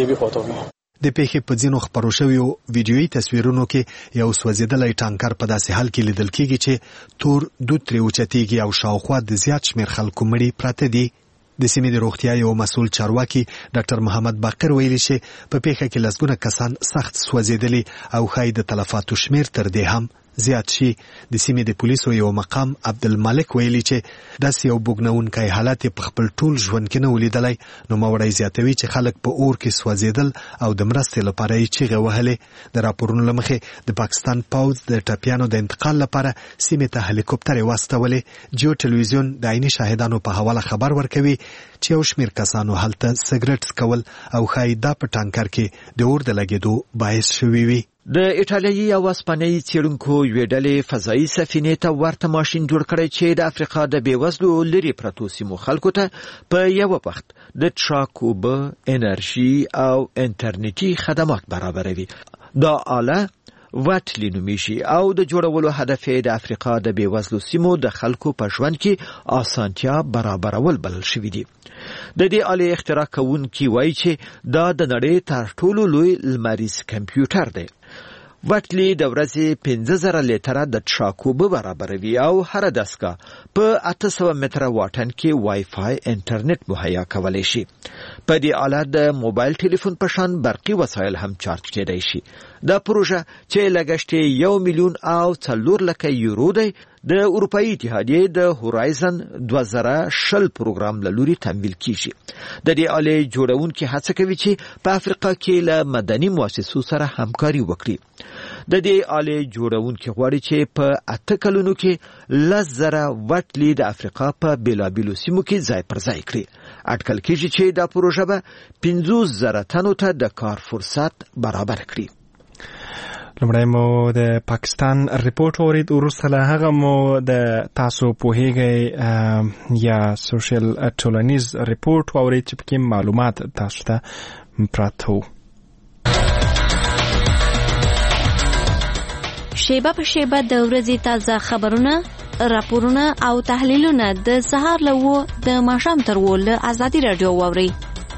د پیښې په ځینو خپرو شویو ویډیویي تصویرونو کې یو سوځېدلی ټانکر په داسې حال کې لیدل کېږي چې تور دود ترې اوچتېږي او شاوخوا د زیات شمېر خلکو مړي پراته دي. د سیمې د روغتیا یو مسؤل چارواکي ډاکټر محمد باقر ویلي چې په پیښه کې لسګونه کسان سخت سوځېدلي او ښایي د تلفاتو شمیر تر دې هم زیات شي. د سیمې د پولیسو یو مقام عبدالملک ویلي چې داسې یو بوږنونکی حالت په خپل ټول ژوند کې نه ولیدلی. نو موري زیاتوي چې خلک په اور کې سوځېدل او د مرستې لپاره یې چیغې وهلې. د راپورونو له مخې د پاکستان پوځ د ټپیانو د انتقال لپاره سیمې ته هلیکوپټرې واستولې. جیو ټلویزیون د عیني شاهدانو په حواله خبر ورکوي چې یو شمیر کسانو هلته سګرټ څکول او ښایي دا په ټانکر کې د اور د لګېدو باعث شوي وي. د ایټالیایي او اسپانیایي څېړونکو یوې ډلې فضایي سفینې ته ورته ماشین جوړ کړی چې د افریقا د بېوزلو لرې پرتو سیمو خلکو ته په یوه وخت د څښاک اوبه، انرژي او انټرنیټي خدمات برابروي. دا آله وټلی نومیږي او د جوړولو هدف یې د افریقا د بېوزلو سیمو د خلکو په ژوند کې اسانتیا برابرول بلل شوي دي. د دې آلې اختراع کوونکي وایي چې دا د نړۍ تر ټولو لوی لمریز کمپیوټر دی. وټلی د ورځې 15,000 لیټره د څښاک اوبه برابروي او هر دستګاه په 800 متره واټن کې وای فای انټرنیټ مهیا کولی شي. په دې آله د موبایل ټلیفون په شان برقي وسایل هم چارج کېدای شي. دا پروژه چې لګښت یې 1,400,000 یورو دی د اروپאי اتحادیې د هورایزن 2020 پروګرام له لوري تمویل کیږي. د دې آلې جوړونکي هڅه کوي چې په افریقا کې له مدني مؤسسو سره همکاري وکړي. د دې آلې جوړونکي غواړي چې په 8 کلونو کې 10,000 وټلي د افریقا په بیلابیلو سیمو کې ځای پر ځای کړي. اټکل کیږي چې دا پروژه به 50,000 تنو ته د کار فرصت برابر کړي. لمړی مو د پاکستان ریپورت اورید، وروسته له هغه مو د تاسو پوهیږئ یا سوشل ټولنیز ریپورت اورید چې پکې معلومات تاسو ته پراته وو. شیبه په شیبه د ورځې تازه خبرونه، راپورونه او تحلیلونه د سهار له 9 د ماښام تر 10 له ازادي رادیو واورئ.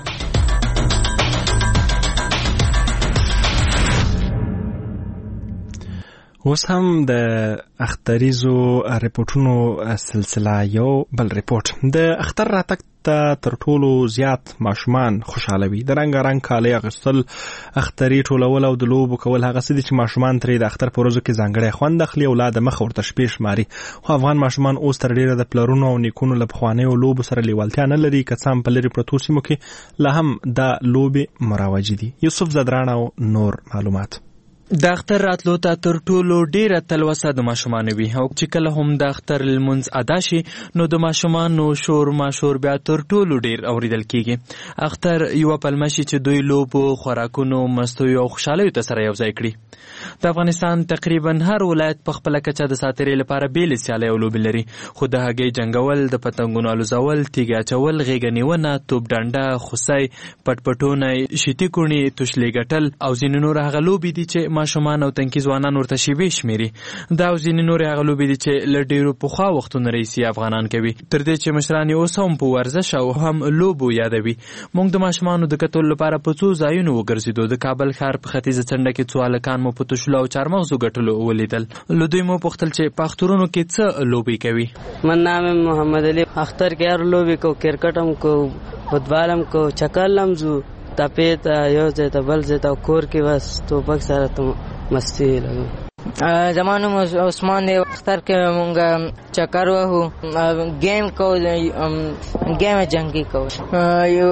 اوس هم د اختریزو ریپورتونو سلسله یو بل ریپورت. د اختر راتګ ته تر ټولو زیات ماشومان خوشاله وي. د رنګارنګ کالي اغوستل، اختري ټولول او د لوبو کول هغه څه دي چې ماشومان ترې د اختر په ورځو کې ځانګړی خوند اخلي او لا د مخه ورته شپې شماري. خو افغان ماشومان اوس تر ډیره د پلرونو او نیکونو له پخوانیو لوبو سره لیوالتیا نه لري، که څه هم په لرې پرتو سیمو کې لا هم دا لوبې مروجې دي. یوسف زدران او نور معلومات. د اختر راتلو ته تر ټولو ډیره تلوسه د ماشومان وي او چې کله هم د اختر لمونځ ادا شي نو د ماشومانو شور ماشور بیا تر ټولو ډیر اوریدل کیږي. اختر یو پلمه شي چې دوی لوبو، خوراکونو، مستیو او خوشحالیو ته سره یوځای کړي. د افغانستان تقریبا هر ولایت په خپل کچه د ساتیرې لپاره بیل سیالي او لوبې لري، خو د هګۍ جنگول، د پتنګونو الوزول، تیګ اچول، غیږ نیونه، توپ ډنډه، خوسۍ، پټپټونه، شیټي کونی، توشلې ګټل او ځینې نور هغه لوبې دي چې ماشومان او تنکي ځوانان ورته شیبې شمیري. دا او ځینې نورې هغه لوبې دي چې له ډېرو پخوا وختونو راهیسې افغانان کوي، تر دې چې مشران یې اوس هم په ورزش او هم لوبو یادوي. موږ د ماشومانو د کتلو لپاره په څو ځایونو وګرځېدو. د کابل ښار په ختیځه څنډه کې څو هلکان مو په توشلو او چارمغزو ګټلو ولیدل. له دوی مو پوښتل چې په اخترونو کې څه لوبې کوي. من نام محمد علی. اختر کې هر لوبې کو، کرکټ هم کو، فوټبال هم کو، چکل هم ځو، تپې ته یو ځای ته بل ځای ته، کور کې بس ټوپک سره ته مستی لګو. زمانو عثمان دی. اختر کې مونږ چکر وهو، گیم کو، گیم جنگی کو. یو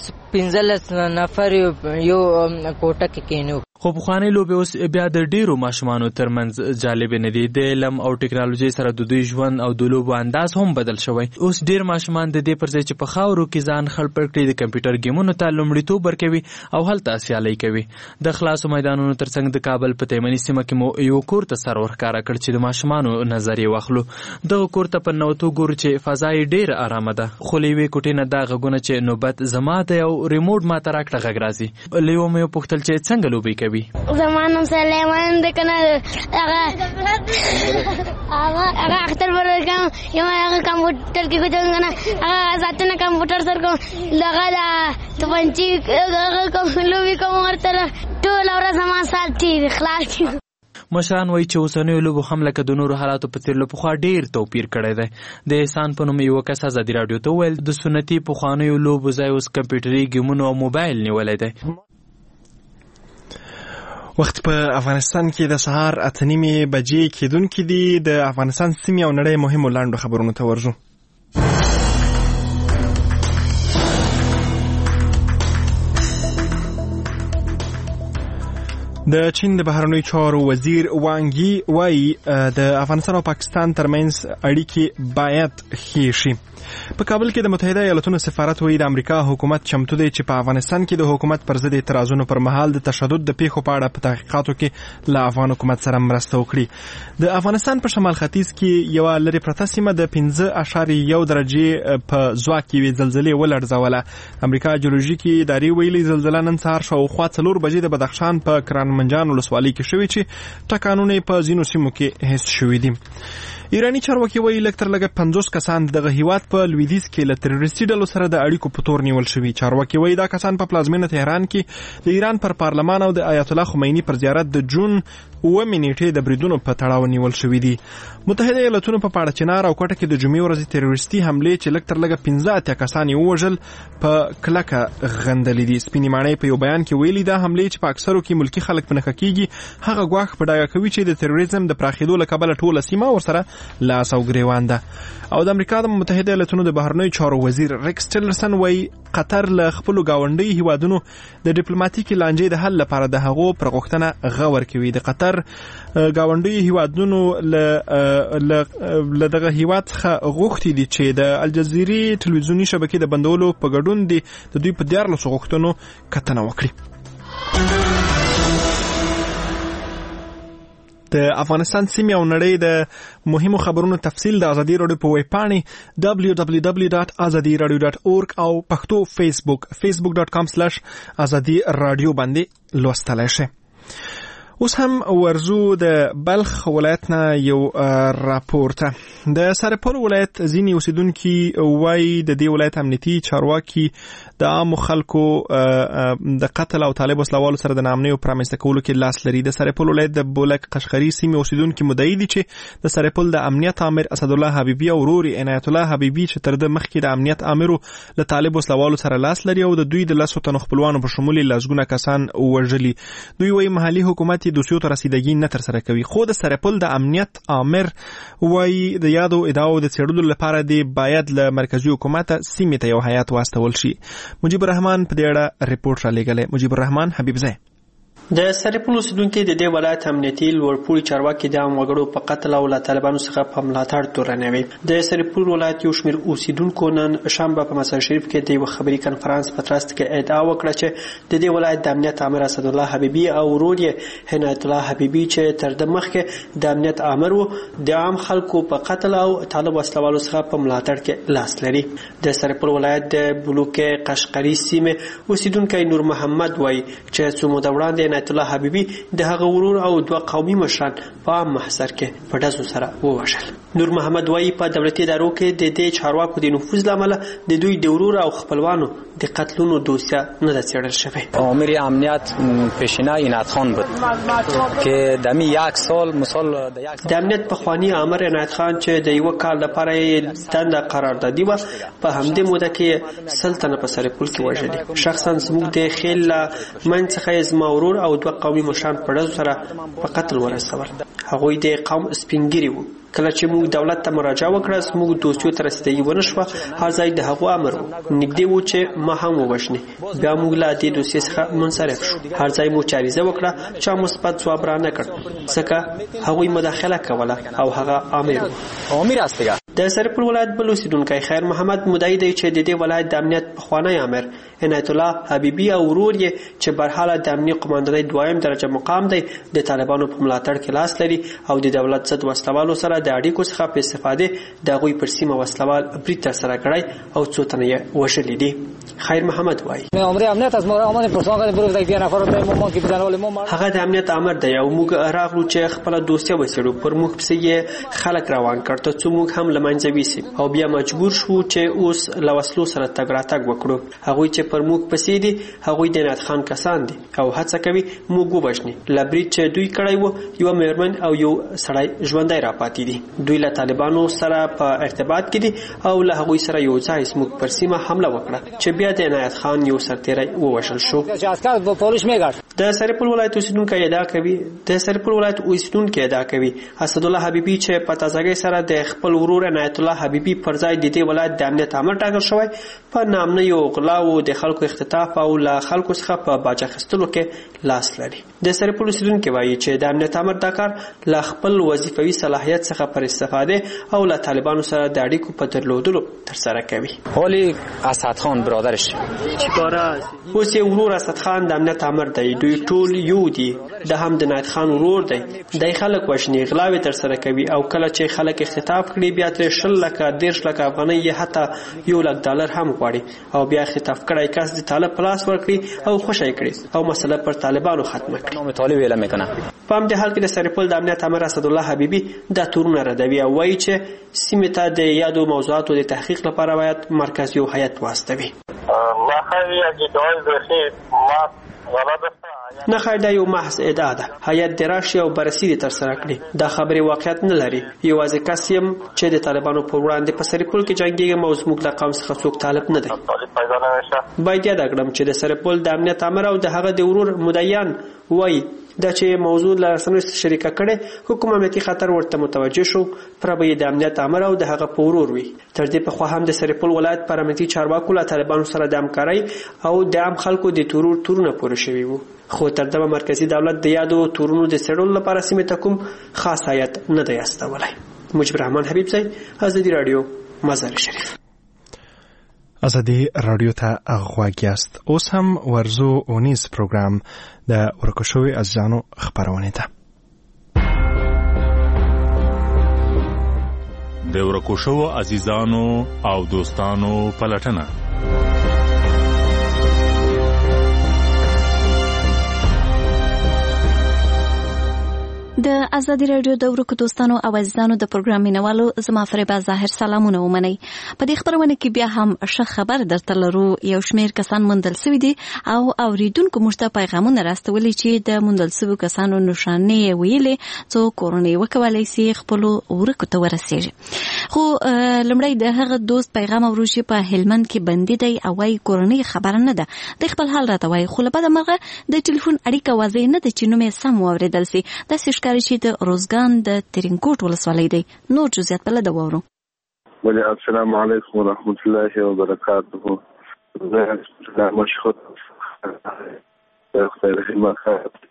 15 نفر یو کوټه کې کینو. خو پخوانۍ لوبې اوس بیا د ډیرو ماشومانو ترمنځ جالبې نه دي. د علم او ټکنالوژۍ سره د دوی ژوند او د لوبو انداز هم بدل شوی. اوس ډیر ماشومان د دې پر ځای چې په خاورو کې ځان خړ پړ کړي د کمپیوټر گیمونو ته لومړیتوب ورکوي او هلته سیالۍ کوي. د خلاصو میدانونو ترڅنګ د کابل په تیمني سیمه کې مو یو کور ته سر ورښکاره کړ چې د ماشومانو نظر یې واخلو. دغه کور ته په ننوتو ګورو چې فضا یې ډیره آرامه ده، خو له یوې کوټې نه دا غږونه چې نوبت زما دی او ریموټ ماته راکړه غږ راځي. له یوه مې وپوښتل چې څنګه لوبې کوي. زمانم سلیمان د کنه هغه اختر ورکم یو هغه کمپیوټر کې کوم کنه هغه ذاتنه کمپیوټر سره کوم لغه ته پنځي هغه کوم لوبي کوم ورته ټول ورځ ما ساتي خلاص. مشران وایي چې اوسنیو لوبو هم لکه د نورو حالاتو په څیر له پخوا ډیر توپیر کړی دی. د احسان په نوم یو کس ازادي راډیو ته وویل د سنتي پخوانیو لوبو ځای اوس کمپیوټري ګیمونو او موبایل نیولی دی. وخت په افغانستان کې د سهار 8:30 بجې کېدونکې دي. د افغانستان سیمې او نړۍ مهمو لاندو خبرونو ته ورځو. د چین د بهرنیو چارو وزیر وانګ یی وایي د افغانستان او پاکستان ترمنځ اړیکې باید ښې شي. په کابل کې د متحده ایالاتونو سفارت وایي د امریکا حکومت چمتو دی چې په افغانستان کې د حکومت پر ضد اعتراضونو پر مهال د تشدد د پیښو په اړه په تحقیقاتو کې له افغان حکومت سره مرسته وکړي. د افغانستان په شمال ختیځ کې یوه لرې پرته سیمه د 5.1 درجې په ځواک کې یوې زلزلې ولړزوله. امریکا جیولوژیکي ادارې ویلي زلزله نن سهار شاوخوا 4 بجې د بدخشان په کرانمنجان ولسوالۍ کې شوې چې ټکانونه یې په ځینو سیمو کې حس شوي دي. ایرانی چارواکي وایي لږ تر لږه 50 کسان دغه هیواد په لویدیځ کې له تروریستي ډلو سره د اړیکو په تور نیول شوي. چارواکي وایي دا کسان په پلازمینه تهران کې د ایران پر پارلمان او د آیت الله خمیني پر زیارت د جون 9 نیټې د بریدونو په تړاو نیول شوي دي. متحده ایالاتونو په پاړه چنار او کوټه کې د جمعې ورځې تروریستي حملې چې لږ تر لږه 15 کسان یې ووژل په کلکه غندلې دي. سپینې ماڼۍ په یو بیان کې ویلي دا حملې چې په اکثرو کې ملکي خلک په نښه کیږي هغه ګواښ په ډاګه کوي چې د تروریزم د پراخېدو له کبله ټوله سیمه ورسره لاس او ګریوان ده. او د امریکا د متحده ایالاتونو د بهرنیو چارو وزیر ریکس ټیلرسن وایي قطر له خپلو ګاونډي هیوادونو د ډیپلوماټیکي لانجې د حل لپاره د هغو پر غوښتنه غور کوي. د قطر ګاونډي هیوادونو له دغه هیواد څخه غوښتي دي چې د الجزیرې ټلویزیوني شبکې د بندولو په ګډون د دوی په 14 غوښتنو کتنه وکړي. د افغانستان سیمې او نړۍ د مهمو خبرونو تفصیل د ازادي راډیو په ویب پاڼې www.azadiradio.org او پښتو facebook.com/azadi radio باندې لوستلای شئ. اوس هم ورزو د بلخ ولایت نه یو راپور ته. د سرپل ولایت ځینې اوسیدونکي وایي د دې ولایت امنیتي چارواکي د عامو خلکو د قتل او طالب وسلوالو سره د ناامنیو پرامنځته کولو کې لاس لري. د سرپل ولایت د بولک قشقري سیمې اوسیدونکي مدعي دي چې د سرپل د امنیت امر اسدالله حبیبي او ورور عنایت الله حبیبي چې تر د مخکې د امنیت امرو له طالب وسلوالو سره لاس لري او د دوی د 10 تنو خپلوانو په شمول لسګونه کسان وژلي. دوی وایي محلي حکومت دوسیو ته رسیدګي نه تر سره کوي. خو د سرپل د امنیت امر وایي د یادو ادعاو د څېړلو لپاره دی باید له مرکزی حکومت سیمې ته یو هیات واستول شي. مجيب الرحمن په دې اړه ریپورت را لېږلی. مجيب الرحمن حبیبزی. د سرپل اوسیدونکي د دې ولایت امنیتي لوړپوړي چارواکي د عام وګړو په قتل او له طالبانو څخه په ملاتړ تورنوي. د سرپل ولایت یو شمېر اوسیدونکو نن شنبه په مزار شریف کې د یو خبري کنفرانس په ترڅ کې ادعا وکړه چې د دې ولایت د امنیت امر اسدالله حبیبي او ورور یې عنایت الله حبیبي چې تر د مخکې د امنیت امر وو د عام خلکو په قتل او طالب وسلوالو څخه په ملاتړ کې لاس لري. د سرپل ولایت د بلوک قشقري سیمې اوسیدونکی نور محمد وایي چې څو موده وړاندې عنایت الله حبیبي د هغه ورور او دوه قومي مشران په عام محضر کې په ډزو سره ووژل. نور محمد وایي په دولتي ادارو کې د دې چارواکو د نفوذ له امله د دوی د ورور او خپلوانو د قتلونو دوسیه نه ده څېړل شوې. امیر امنیت پیشینه عنایت خان بود که دمی یک سال مثال د امنیت پخوانی امر عنایت خان چې د یو کال لپاره دنده قراردادي و په همدې موده کې سلطنه په سرپل کې وژلي. شخصا زموږ د خیل من څخه زما ورور او دوه قومي مشران په ډزو سره په قتل ورسول. هغوی د قوم سپینګری وو. کله چې موږ دولت ته مراجعه وکړه موږ دوسیو ته رسیدګي ونه شوه. هر ځای د هغو امر وو نږدې وو چې ما هم ووژني. بیا موږ له دې دوسیې څخه منصرف شو. هر ځای مو چاریزه وکړه چا مثبت ځواب را نه کړ ځکه هغوی مداخله کوله او هغه امیر وو. امیر است دیگه. د سرپل ولایت بل اوسیدونکی خیر محمد مدعي دی چې د دې ولایت د امنیت پخوانی امر عنایت الله حبیبي او ورور یې چې برحاله د امنیت قماندانۍ 2م درجه مقام دی د طالبانو په ملاتړ کې لاس لري او د دولت ضد وسلوالو سره سره د اړیکو څخه په استفاده د غوي پر سیمه وسلوال برید تر سره کړی او څو تنه یې وژلي دي. خیر محمد وایي هغه د امنیت امر دی او موږ راغلو چې خپل دوستي وسړو پر موږ پسې خلک روان کړ ته څو موږ هم لمنځه ویسي او بیا مجبور شو چې اوس لوسلو سره تګ راتګ وکړو. هغه چې پر موږ پسې دي هغه د نات خان کسان دي او هڅه کوي موږ وبښني. لبرید چې دوی کړی وو یو مېرمن او یو سړی ژوندۍ را پاتې دي. دوی له طالبانو سره په ارتباط کې دي او له هغه سره یو ځای موږ پر سیمه حمله وکړه چې بیا د عنایت خان یو سرتیری ووژل شو. د سرپل ولایت اوسیدونکو ادعا کوي اسد الله حبیبی چې په تازګۍ سره د خپل ورور عنایت الله حبیبی پر ځای د دې ولایت د امنیت امر ټاکل شوی په نامه یو غلا او د خلکو اختطاف او له خلکو څخه په باج اخیستلو کې لاس لري. د سرپل اوسیدونکو وایي چې د امنیت امر د کار له خپل وظیفوي صلاحیت څخه پر استفاده او له طالبانو سره د اړیکو په درلودلو تر سره کوي. ولی اسد خان برادرش چیکاره اوس یو ورور اسد خان د امنیت امر دی. دوی ټول یو دي د هم د نایت خان ورور دی. د خلک وشنی غلاوي تر سره کوي او کله چې خلک اختطاف کړي بیا تر 10 لک 10 لک افغانۍ یا حتی $1,00,000 هم غواړي او بیا اختطاف کړي کس د طالب پلاس ورکړي او خوشی کړي او مسله پر طالبانو ختم کړي. نو طالب اعلان میکنه. په همدې حال کې د سرپل د امنیت امر اسد الله حبیبی د تورونه ردوي او وایي چې سیمه ته د یادو موضوعاتو د تحقیق لپاره باید مرکزی هیئت واستوي. نه خیر دا یو محض ادعا ده. هیئت د راشي او بررسي تر سره کړي. دا خبره واقعیت نه لري. یوازې کسیم چې د طالبانو په وړاندې په سرپل کې جنگي موضوع د قوم څخه څوک طالب نه دی. باید یاد کړم چې د سرپل د امنیت امر او د هغه د ورور مدین وایي دا چې موضوع له رسنیو شریکه کړي حکومت امنیتي خطر ورته متوجه شو پر به د امنیت امر او د هغه په ورور وي. تر دې په خو هم د سرپل ولایت پر امنیتي چارواکو له طالبانو سره د همکارۍ او د عام خلکو د تورونه پوره شوی وو. خو تر دغه مرکزی دولت د یادو تورونو د سړول لپاره سیمه ته کوم خاص هیئت نه دی استولای. مجبر رحمان حبیب زئی ازادي رادیو مزار شریف. ازادي رادیو ته غواړی است. اوس هم ورزو اونیس پروګرام د ورکوشوي ازانو خبرونه ده. د ورکوشو عزیزانو او دوستانو پلټنه د ازادي رادیو د ورکو دوستانو او عزیزانو د پروګرام مینوالو زما فریبا ظاهر سلامونه ومنئ. په دې خبرونه کې بیا هم ښه خبر درته لرو. یو شمېر کسان موندل شوي دي او اوریدونکو موږ ته پیغامونه راستولي چې د موندل شویو کسانو نښانې ویلې څو کورنۍ وکولی سي خپلو ورکو ته ورسېږي. خو لومړی د هغه دوست پیغام اورو چې په هلمند کې بندي دی او وايي کورنۍ خبره نه ده. د خپل حال راته وایي خو له بده مرغه د ټلیفون اړیکه واضح نه ده چې نوم یې سم واورېدل سي. داسې چې د روزګان د ترینکوټ ولسوالۍ دی. نور جزئیات بل د وورو. السلام علیکم ورحمت الله وبرکاته. زه مشهور خیر خدمت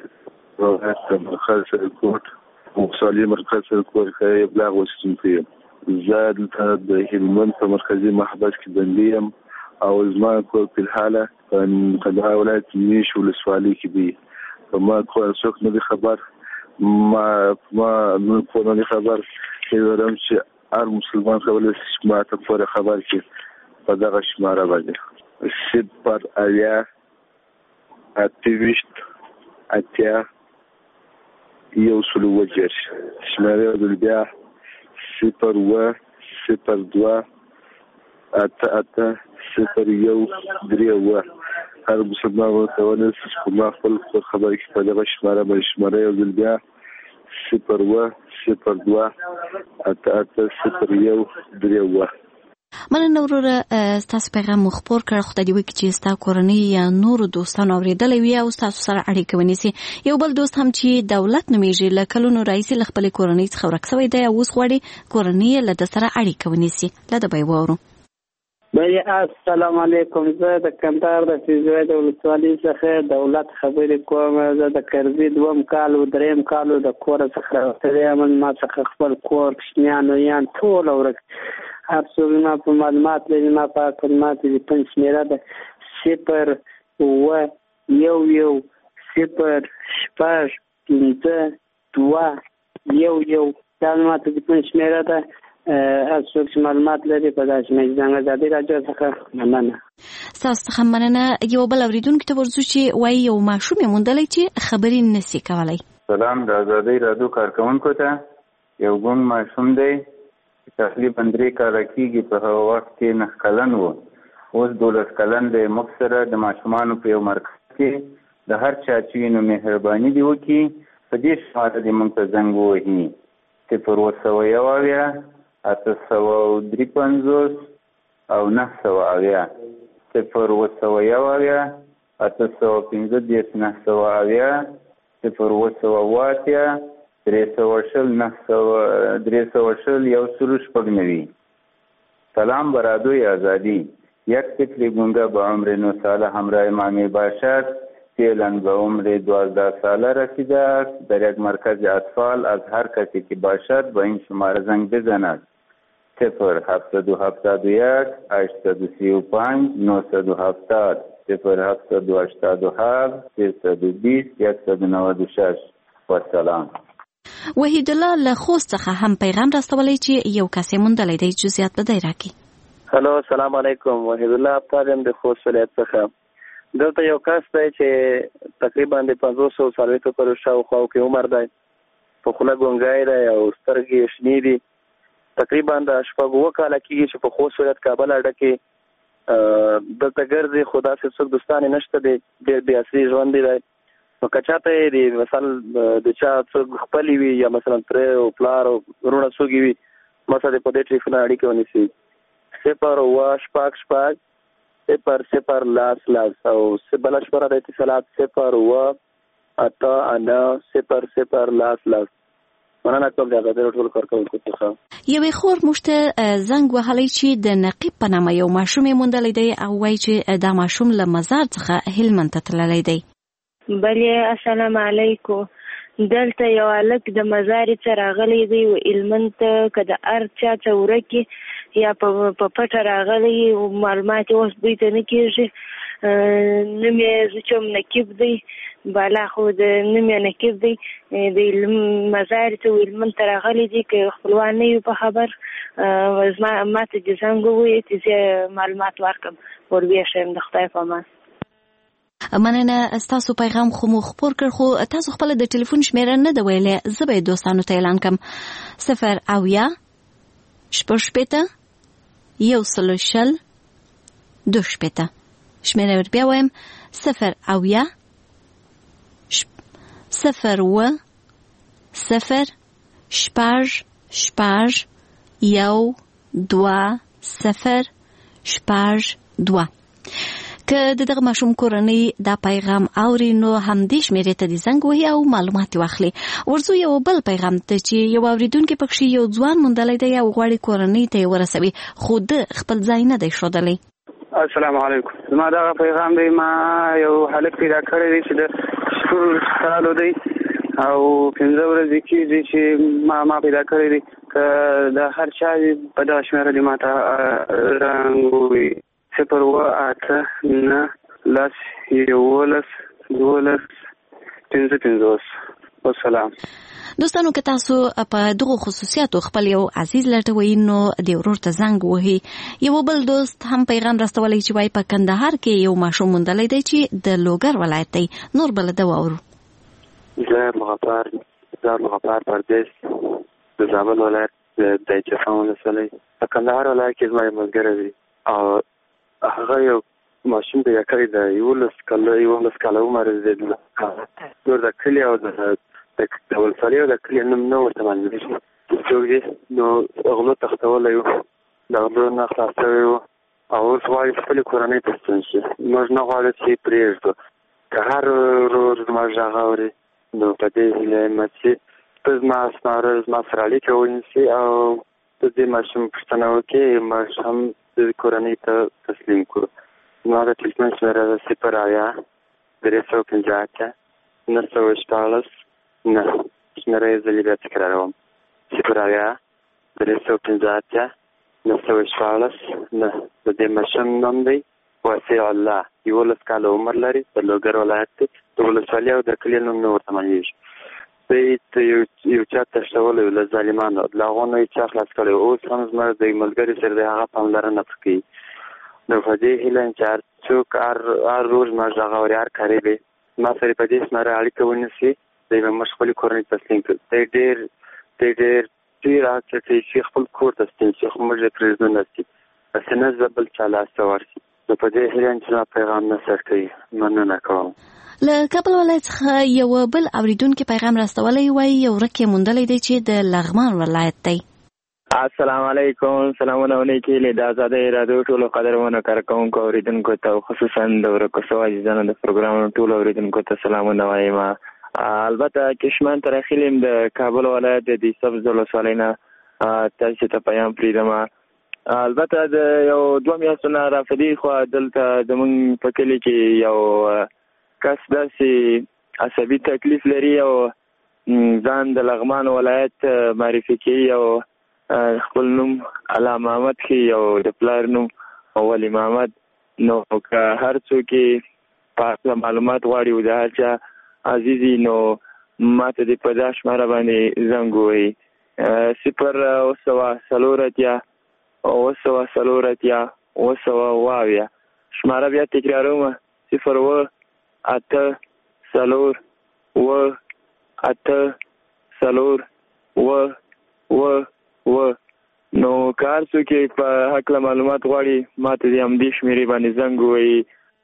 مرکز سرکوټ مصالح مرکز سرکوټ کې بلاغ وسیمته. زاد د هلمند په مرکزی محبس کې بندي یم او زما کور په حاله په ولایت نیش ولسوالۍ کې دی. ما کور څوک نه خبر ما نو په نړۍ خبر کېدم چې هر مسلمان کولی شي ما ته پوره خبر کړي په دغه شماره باندې 028 شماره د بیا 0 هر مسلمان ورته چې ما خپل خبر کې په دغه شماره باندې شماره یو ځل بیا 0 مننه وروره. ستاسو پیغام مو خپور کړ. خدای دې وکړي چې ستا کورنۍ یا نورو دوستانو اورېدلی وي او ستاسو سره اړیکه ونیسي. یو بل دوست هم چې دولت نومیږي له کلونو راهیسې له خپلې کورنۍ څخه ورک شوی دی او اوس غواړي کورنۍ یې له ده سره اړیکه ونیسي. له ده به یې واورو. السلام علیکم. زه د کندهار د فیضوي د ولسوالۍ څخه دولت خبرې کوم. زه د کرزي 2 کال او 3 کال د کور څخه راوتلی یم. ما څخه خپل کور کوچنیان یان ټول ورک. هر څوک ما په معلومات لري. ما په کلمات دي پنځ شمیره ده 0 1 1 0 5 5 2 1 1 دا زما تلیفون شمیره ده. هر څوک چې معلومات لري په داسې میدان ازادي راډیو څخه مننه. ستاسو څخه مننه. یو بل اورېدونکي ته ورځو چې وایي یو ماشوم یې موندلی چې خبرې نشي کولی. سلام د ازادي راډیو کارکوونکو ته. یو ګونګ ماشوم دی تقریبا 3 کاله کېږي، په هغه وخت کې 9 کلن و، اوس 12 کلن دی. موږ سره د ماشومانو په یو مرکز کې د هر چا چې وي نو مهرباني دې وکړي په دې شماره دې موږ ته زنګ ووهي 021 853 او 900 021 815 900 018 320 یو سلو شپږ. سلام برادوی آزادی. یک طفل گونگا به عمر 9 ساله همراه مامی باشد. فعلا به عمر 12 ساله رسیده است. در یک مرکز اطفال از هر کسی که باشد با این شماره زنگ بزند 0771 835 970 0787 320 196 و سلام. وحید الله له خوست څخه هم پیغام راستولی چې یو کس یې موندلی دی. جزئیات به دی راکړي. هلو السلام علیکم. وحید الله ابطال یم د خوست ولایت څخه. دلته یو کس دی چې تقریبا د 500 څلوېښتو کلو شاوخوا کې عمر دی، په خوله ګونګی دی او سترګې شنې دي. تقریبا د 7 کاله کېږي چې په خوست ولایت کابل اډه کې دلته ګرځي، خو داسې څوک دوستان یې نشته دی، ډېر بې اصلي ژوند دی. نو که چاته یې د مثلا د چا څوک خپلې وي یا مثلا تره او پلار او وروڼه څوک وي، مثلا په دې ټلیفون اړیکه ونیسي 0 0 لاس او بله شماره د اتصالات 0 8 9 0 لاس. مننه کوم د ازادي راډیو کارکوونکو څخه. یوې خور موږ ته زنګ وهلی چې د نقیب په نامه یو ماشوم یې موندلی دی او وایي چې دا ماشوم له مزار څخه هلمند ته تللی دی. بلې السلام علیکم. دلته یو هلک د مزارې څخه راغلی دی و هلمند ته، که د هر چا څه ورکې یا په پټه راغلی معلومات اوس دوی ته نه کېږي. نوم یې زه چې نقیب دی، بالا خو د نوم یې نقیب دی، د مزارې ته هلمند ته راغلی دی. که خپلوان نه یو په خبر ما ته دې زنګ ووایي چې زه معلومات ورکړم ور شم. د خدای په امان. مننه. ستاسو پیغام خو مو خپور کړ، خو تاسو خپل د ټلیفون شمیره نه ده ویلې. زه به دوستانو ته اعلان کړم 0 شپږ 1 2 شمیره ور بیا وایم 0 0 شپږ 1 2 0 2. که د دغه ماشوم کورنۍ دا پیغام اوري نو همدې شمیرې ته د زنګ وهي او معلومات واخلي. ورځو یو بل پیغام ته چې یو اوریدونکي پکښې یو ځوان موندلی دی او غواړي کورنۍ ته یې ورسوي، خو د خپل ځای نه دی ښودلی. السلام علیکم. زما دغه پیغام دی، ما یو هلک پیدا کړی دی چې د شپږ کالو دی او 15 ورځې کېږي چې ما پیدا کړی دی. که د هر چا په دغه شمېره دې ما ته رنګ ووایي 0 8 9 11 12 15. والسلام. دوستانو که تاسو په دغه خصوصیاتو خپل یو عزیز لټوئ نو د ورور ته زنګ وهي. یو بل دوست هم پیغام راستولی چې وایي په کندهار کې یو ماشوم موندلی دی چې د لوګر ولایت دی. نور بل ده واورو. زار مغفار پردیس د زابل ولایت د چفان ولسوالۍ په کندهار ولایت کې زما یو ملګری دی او هغه یو ماشوم پیدا کړی دی. 11 کاله عمر دی. نور د کلي او د ولسوالۍ او د کلي نوم نه ورته معلومېږي څوک دی. نو غلو تښتولی و، د غلو نه خلاص شوی و او اوس غواړي خپلې کورنۍ ته ستون شي. موږ نه غواړو چې پرېږدو. که هر ورور زما غږ اوري نو په دې هیله یم چې ته زما سره اړیکه ونیسي او د دې ماشوم پوښتنه وکړي، موږ هم د کورنۍ ته تسلیم کړو. زما د ټلیفون شمېره ده 0 350 914 9. شمېره یې زه بیا تکراروم 0 350 914 9. د دې ماشوم نوم دی واسع الله. 11 کاله عمر لري. د لوګر ولایت دی. د ولسوالۍ او د کلي نوم نه ورته معلومېږي. یو چا تشتولی له ظالمانو له هغو نه یې چا خلاص کړی. اوس هم زما د ملګري سره د هغه پاملرنه کوي. نو په دې هیله یم چې هر څوک هر روز زما غږ اوري، هر کاری دی ما سره په دې شماره اړیکه ونیسي، دی به موږ خپلې کورنۍ تسلیم کړو. دی ډېر هڅه کوي چې خپل کور تسلیم شي، خو موږ یې پرېږدو نه شي، هسې نه زه بل چا لاس ته ورشي. نو په دې هیله یم چې زما پیغام نشر کوي. مننه کوم. له کابل ولایت څخه یو بل اوریدونکي پیغام راستولی وایي یو ورک یې موندلی دی چې د لغمان ولایت دی. السلام علیکم، سلامونه ونیکي له د آزادۍ رادیو ټولو قدرمنو کارکوونکو اوریدونکو ته، خصوصا د ورکو شوو عزیزانو د پروګرامونو ټولو اوریدونکو ته سلامونه وایم. البته کشمن تر اخیلم د کابل ولایت د سبز ولسوالۍ نه تاسو ته پیغام پریدم. البته د یو 2 میاشتو نه رافدي خو دلته زمونږ په کلي کې یو کس داسې عصبي تکلیف لري او ځان د لغمان ولایت معرفي کوي او خپل نوم علامه محمد ښیي او د پلار نوم ولي محمد. نو که هر څوک په معلومات غواړي او د هر چا عزیزي نو ماته دې په دا شماره باندې زنګ ووهي 0 شماره بیا تکراروم 0 نو کار څوک په حق معلومات غواړي ماته دې همدې شمیرې باندې زنګ ووهي.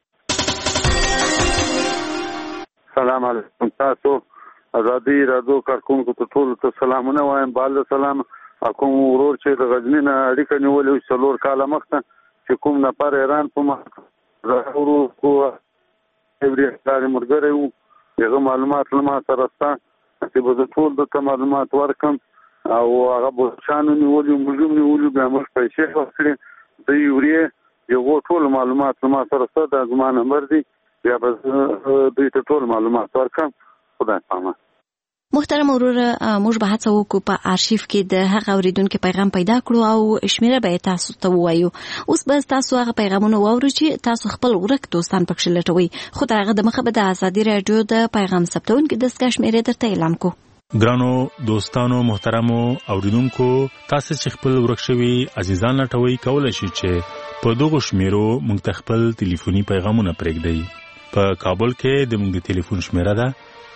سلام علیکم، تاسو آزادۍ رادیو کارکوونکو ته ټولو ته سلامونه وایم. بعد سلام کوم ورور چې د غزني نه اړیکه نیولې 4 کاله مخته چې کوم نفر ایران په مخ ورو کو ایوریاري مرګره وو، هغه معلومات له ما سره ستا چې به ټول د معلومات ورکم او هغه بوشانو نیولې موږ نیولې به موږ پیسې ورکړي د یوري یو ټول معلومات له ما سره ستا د زما نمبر دی، بیا به دوی ته ټول معلومات ورکم. خدای پامه. محترم ورور، موږ به هڅه وکړو په آرشیف کې د هغه اوریدونکو پیغام پیدا کړو او شمیره به تاسو ته ووایو. اوس به تاسو هغه پیغامونه واورئ چې تاسو خپل ورک دوستان پکښې لټوي، خو تر هغه دمخه به د آزادۍ راډیو د پیغام ثبتونکو دستګاه شمیرې درته اعلان کړو. ګرانو دوستانو محترمو اوریدونکو، تاسو چې خپل ورک شوي عزیزان لټوي کولای شئ چې په دغه شمیرو موږ ته خپل ټلیفوني پیغامونه پرېږدئ. په کابل کې د موږ د ټلیفون شمیره ده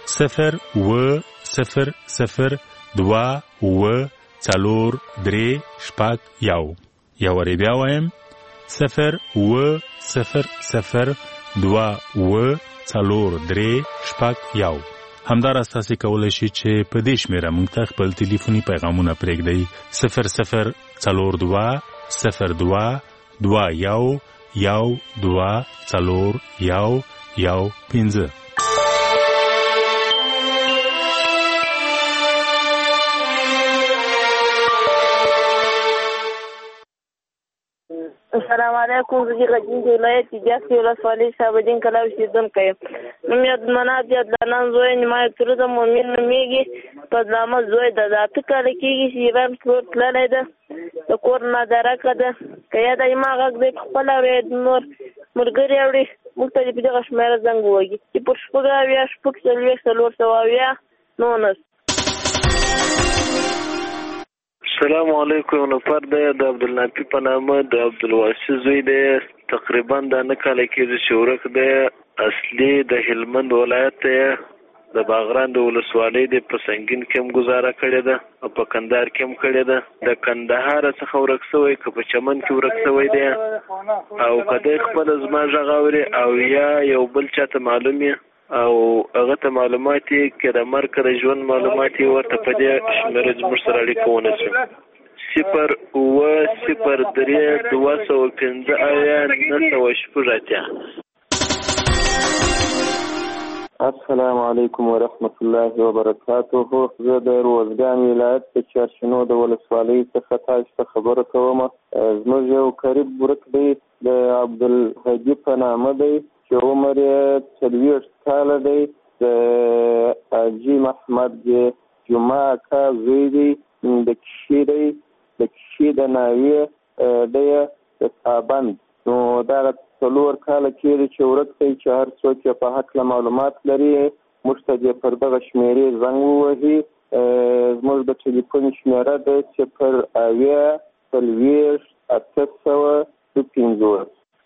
0-0-0-2-4-3-1. یا وری بیا وایم 0-0-0-2-4-3-1. همداراز تاسو کولای شئ چې په دې شمیره موږ ته خپل ټلیفوني پیغامونه پرېږدئ 0-0-02-2-4-1-1-5. السلام علیکم، زه غزنی ولایت جاسي ولسوالۍ شابدین کلا اوسیدونکی یم. نوم یې منات یادلانان زوی نمایه ترده مومن نومیږي. په نامه زوی د 8 کاله کېږي چې ایران کور تللی ده، د کور نادرکه ده. که یاده ما غږ دی په خپله اورېد نور ملګري اوري موږ ته دې په دغه شمېره زنګ ووهي چې پر 440 السلام علیکم. نفر دی د عبدالنافي په نامه د عبدالواسی زوی دی، تقریبا د 9 کاله کېږي چې ورک دی. اصلي د هلمند ولایت دی، د باغران د ولسوالۍ دی. په سنګین کې هم گزاره کړې ده او په کندهار کې هم کړې ده. د کندهار څخه ورک شوی که په چمن کې ورک شوی دی او که دی خپله زما غږ اوري او یا یو بل چاته معلوم یې او هغه ته معلومات یې که د مرګ که د ژوند معلومات یې ورته په دې شمېره زموږ سره اړیکه ونیسي 0-0-3-2-15-9-8. السلام علیکم ورحمت الله وبرکاته. زه د روزګان ولایت د چارشنو د ولسوالۍ څخه تاسو ته خبره کوم. زموږ یو قریب ورک دی د عبدالهادي په نامه دی چې عمر یې 40 کاله دی. د حاجي محمد جمعه کا زوی دی، د کشي دی، د کشي د ناوې دی د تابند. نو دغه 4 کاله کېږي چې ورک دی چې هر څوک په حق معلومات لري موږ ته پر دغه شمیرې زنګ ووهي. زموږ د ټلیفون شمیره ده 080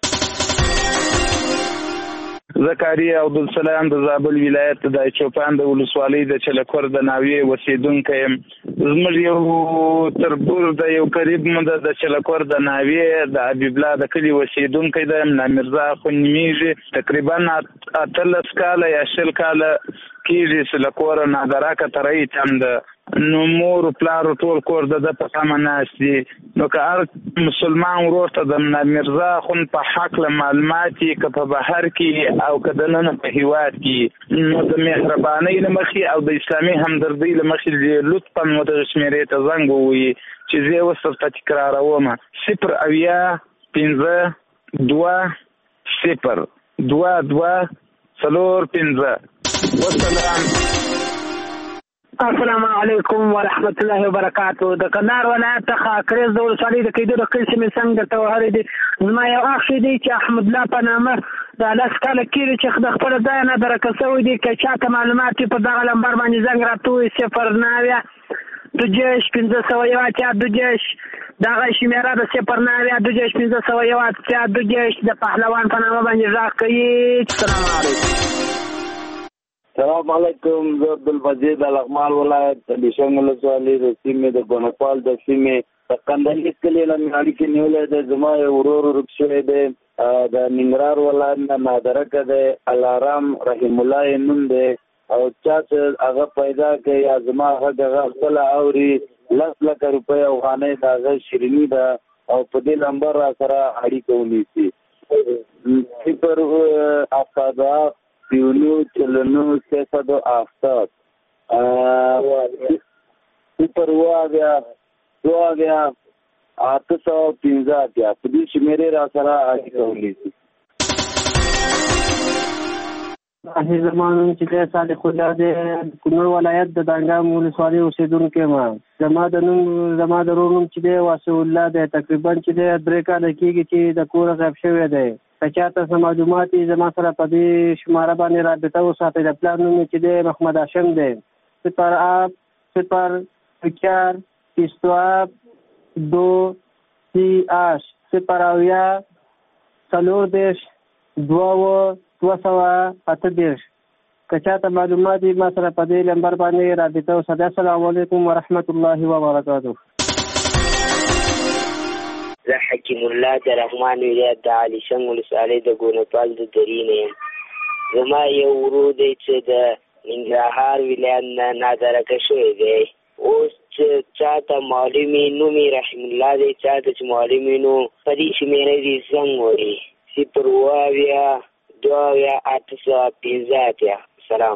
زکریا عبدالسلام د زابل ولایت د چوپان د ولسوالۍ د چلکور د ناوې اوسیدونکی یم. زموږ یو تربور د یو قریب مو د چلکور د ناوې د حبیب الله د کلي اوسیدونکی دی، نامیرزا خو نومیږي. تقریبا 18 کاله یا 20 کاله کېږي چې له کوره نادراکه ترۍ تم ده. نو مور پلار ټول کور د په سمه ناست دي. نو که هر مسلمان ورور ته د میرزا خون په حق له معلومات یې که په بهر کې او که دننه په هیواد کې، نو د مهربانۍ له مخې او د اسلامي همدردۍ له مخې لطفا مو دغه شمېرې ته زنګ ووهي چې زه یې اوس درته تکراروم: 080-20-22-4-5. والسلام. السلام علیکم ورحمت الله وبرکاتو. د کندهار ولایت څخه کریز د ولسوالۍ د کیدو د کلي سیمې څنګ درته وهلی دی. زما یو اخ دی چې احمد الله په نامه د 10 کاله کېږي چې د خپل ځای نه درکه شوی دی. که چاته معلومات په دغه لمبر باندې زنګ راته 090-25-501 دغه شمیره د 090-25-501 د پهلوان په نامه باندې غږ کوي. السلام علیکم. السلام علیکم. زه عبدالمجید لغمان ولایت د شنګ ولسوالۍ د سیمې د بنوپال د سیمې د قندلیز کلي نه مې اړیکې نیولې ده. زما یو ورور ورک شوی دی د ننګرهار ولایت نه نادرکه دی، الارام رحیم الله یې نوم دی. او چا چې هغه پیدا کوي یا زما غږ هغه خپله اوري 10 لکه روپۍ افغانۍ د هغه شیریني ده او په دې نمبر را سره اړیکه ونیسي. 0 پیونو چلنو 670 815 په دې شمیرې را سره اړیکه ونیسي. زمانون چې د صالح الله د کونړ ولایت د دانګام ولسوالۍ اوسیدونکی ما. زما د ورور نوم چې دی واسع الله دی. تقریبا چې دی 3 کاله کېږي چې د کوره غیب شوی دی. که چاته څه معلومات یې زما سره په دې شماره باندې رابطه وساتئ. د پلار نوم چې دی محمد هاشم دی. 080-4-2-28 که چاته معلومات یې ما سره په دې نمبر باندې رابطه وساتئ. السلام علیکم ورحمت الله وبرکاته. زه حکیم الله د رحمان ولایت د علي شنګ ولسوالۍ د ګونپال د درینه یم. زما یو ورور دی چې د ننګرهار ولایت نه نادرکه شوی دی. اوس چې چاته معلومي نوم یې رحیم الله دی، چاته چې معلومي نو په دې شمېرې دې زنګ ووهي 020-2815. سلام.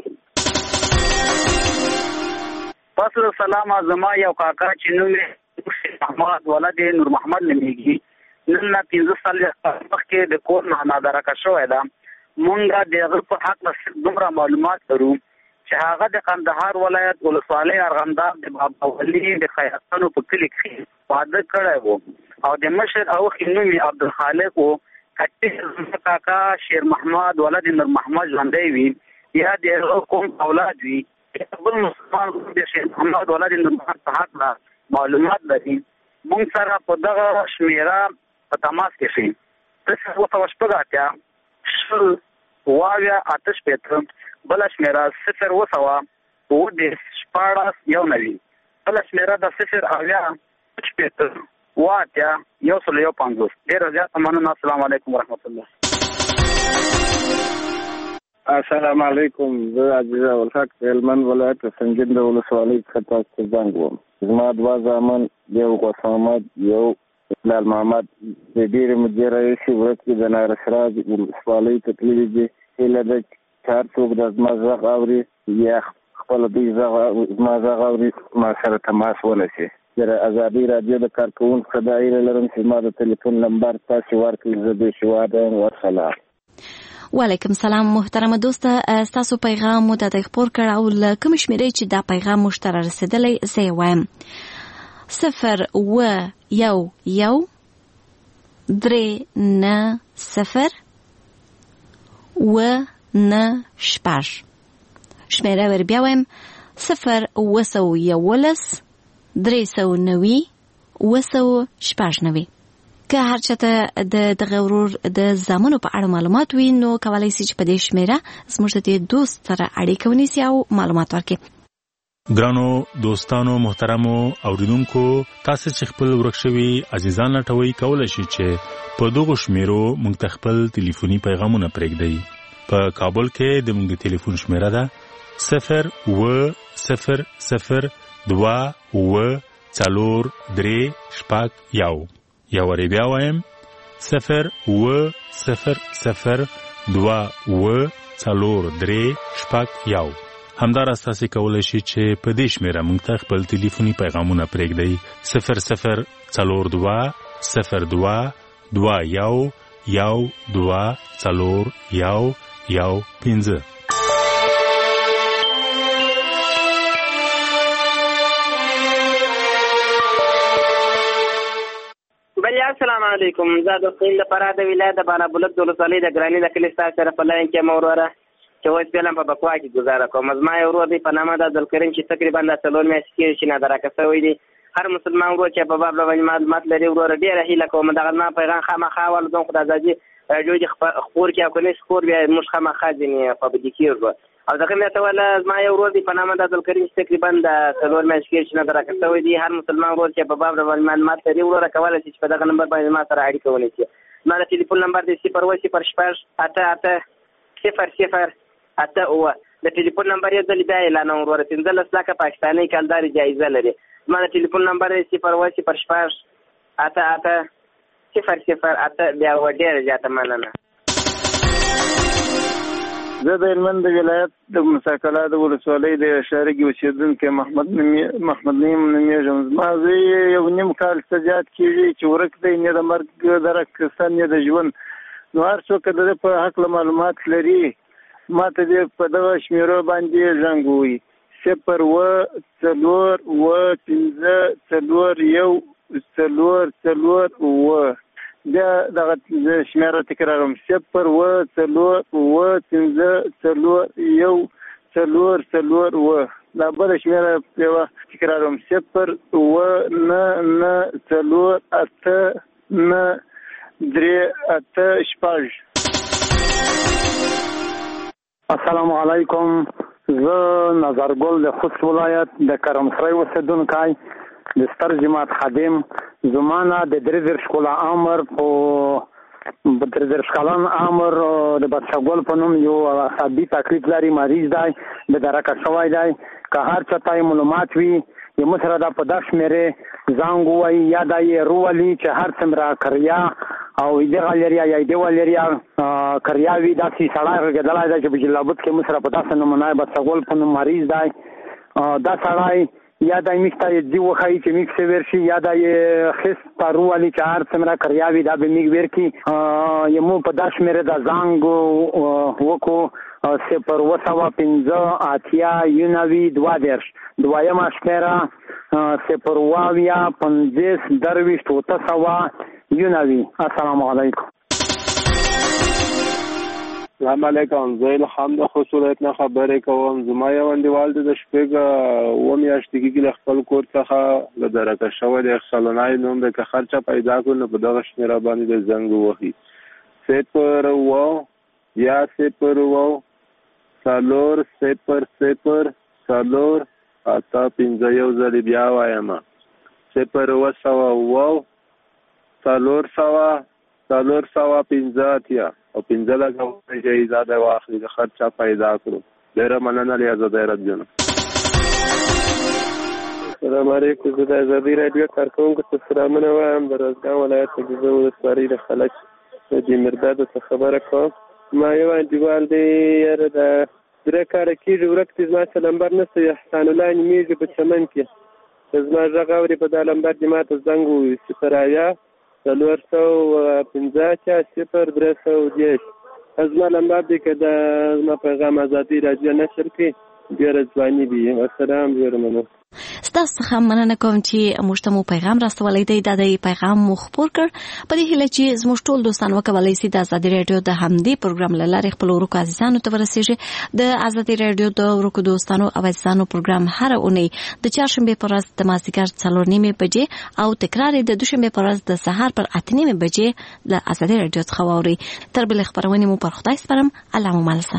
پس له سلامه زما یو کاکا چې نوم یې محمد ولد نور محمد نومیږي، نن نه 15 سال مخکې د کور نه نادرکه شوی ده. مونږ د هغه په حق دومره معلومات لرو چې هغه د کندهار ولایت ولسوالۍ ارغنداب د بابا ولي د خیاطانو په کلي کې واده کړی و او د مشر اوښ نوم یې عبدالخالق و. که کاکا شیر محمد ولد نور محمد ژوندی وي یا د هغه کوم اولاد وي، بل مسلمان د شیر محمد ولد نور محمد په حق معلومات لري، مونږ سره په دغه شمیره په تماس کې شي. 080-8 بل شمیره 020-18-19 بل شمیره د 080-8-150. ډېر زیات مننه. السلام علیکم ورحمت الله. السلام علیکم. زه عزیز الحق هلمند ولایت سنگین د ولسوالۍ څخه تاسو ته زنګ وم. زما 2 زامن، یو غوث محمد، یو اسلام محمد د ډېرې مودې راهیسې ورځ کې د نارسراج ولسوالۍ ته تللي دي. هیله ده چې هر څوک د زما غږ اوري یا خپله دوی زما غږ اوري ما سره تماس ونیسي. د ازادۍ راډیو د کارکوونکو څخه دا هیله لرم چې زما د تلیفون نمبر تاسې ورکړئ. زه بېسواده یم. والسلام. وعلیکم سلام محترمه دوسته، ستاسو پیغام مو ته خپور کړ او له کوم شمیرې چې دا پیغام مو ته رسیدلی زه یې وایم 011-390-9 شپږ شمیره ور بیا وایم 0 390 390 که هر چاته د غورور د زمانو په اړه معلومات وي نو کولای شي چې په دې شمیره زموږ د دوست سره اړیکه ونیسي او معلومات ورکړي. ګرانو دوستانو محترمو اوریدونکو تاسو چې خپل ورک شوي عزیزان لټوي کولای شي چې په دغه شمیرو موږ ته خپل ټلیفوني پیغامونه پرېږدئ. په کابل کې د موږ ټلیفون شمیره ده 0200243 یا وری بیا وایم 0200243 همدار اساسي کولای شي چې په دې شمیره موږ ته خپل ټلیفوني پیغامونه پرېږدئ 00222 السلام علیکم. زه د خپل لپاره د ولایت د بالا بلد د ولسوالۍ د ګراني د کلي سره په لاین کې موروره چې اوس فعلا په بکوا کې گزاره کوم. زما یو ورور دی په نامه د عبدالکریم چې تقریبا د 4 میاشتې کې چې نادرکه شوی دی. هر مسلمان ورور چې په باب باندې معلومات لري ورور ډیره هیله کوم دغه ما پیغام خامخا ولزم خدای ځي جوړ خبر کې او کني خبر بیا مش خامخا ځنی په دې کې او دغه مته ولا زما یو ورور دی په نامه د عبدالکریم چې تقریبا د 4 میاشتې کې چې نادرکه شوی دی. هر مسلمان ورور چې په باب باندې معلومات لري ورور کولای شي په دغه نمبر باندې ما سره اړیکه ونیسي. ما د ټلیفون نمبر دی 0 د ټلیفون نمبر یې د بیا اعلان ورور 15 لک پاکستاني کلداري جایزه لري. ما د ټلیفون نمبر دی 0 بیا وړه راځه مننه. زه د هلمند ولایت د مساکله د ولسوالۍ د شارګي اوسیدونکو محمد نیم نومیږم. زما زوی یو نیم کال څخه زیات کېږي چې ورک دی، نه د مرګ درک سن نه د ژوند. نو هر څوک د په حق معلومات لري ما ته دې په دغه شمیرو باندې زنګ ووهي 0 بیا دغه شمیره تکراروم 0 دا بل شمیره یو تکراروم 0 السلام علیکم. زه نظرګل د خوست ولایت د کرمسرای اوسیدونکی د ستر جماعت خادم. زمانه د درزر شکولا امر په درزر شکلان امر د بچګل په نوم یو عصبي تکلیف لري مریض دی د درکه شوی دی. که هر چا ته معلومات وي یو مسره د پداش مېره زنګ وای یا د روالي چې هر څومره کریا او دې غالریا یا دې والریا کریاوي د سي سړی غدلای دی چې بجلابت کې مسره پداس نمونه بچګل په نوم مریض دی. دا سړی یا د میکته دی وخی چې میکس ورشي یا د خص پروالی چې هر څومره کریاوي دا به میګ ورکی یمو په داش مېره د زنګ وکو 0 دویم شمیره 0 السلام علیکم. السلام علیکم. زه الهام د خوست ولایت نه خبرې کوم. زما یو انډیوال د شپږ و میاشتې کې خپل کور څخه له درکه شوی د سالونای نوم د خرچه پیدا کړ نو په دغه شمیره باندې د زنګ وهي 0 بیا وایم 0 او 15 لکه جایزه د واخلي د خرچه پیدا کړو. ډیره مننه لیا زده راځم. السلام علیکم. زه د ازادي رادیو کارکونکو ته سلامونه وایم. د روزګان ولایت د ګیزو ولسوالۍ د خلک د مرداد څخه خبره کوم. ما یو انډیوال دی یاره د 3 کاله کېږي ورک دی. زما څه نمبر نشته احسان الله نومیږي په چمن کې. زما غږ اوري په دا نمبر دې ما ته زنګ ووهي 0 زما نمبر دی که زما پیغام ازادي رادیو نشر کړي ډېره ځواني دي. السلام علیکم. تاسو څخه مننه کوم چې موږ ته مو پیغام راستولی دی. دا د پیغام مو خپور کړ په دې هیله چې زموږ ټول دوستان وکولای شي د ازادي رادیو د همدې پروګرام له لارې خپل ورکو عزیزانو ته ورسیږي. د ازادي رادیو د ورکو دوستانو او عزیزانو پروګرام هر اونۍ د چهارشنبه په ورځ د مازدیګر 4:30 بجې او تکرار د دوشنبه په ورځ د سهار پر 8:30 بجې د ازادي رادیو څخه واوري. تر بل خبرونه مو پر خدای سپارم. الله مو مالسه.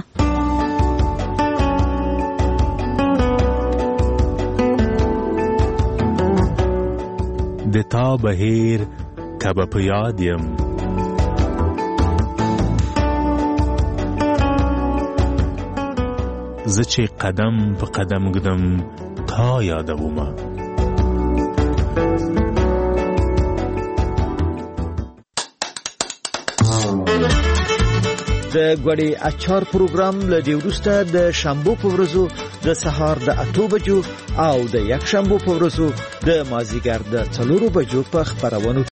د تا بهیر کبه په یاد یم زه چې قدم په قدم ږدم تا یادومه. د غوړي اچار پروګرام له دې وروسته د شنبه په ورځو د سهار د 8 بجو او د یک شنبه په ورځو د مازیګر د 4 بجو په خبرونو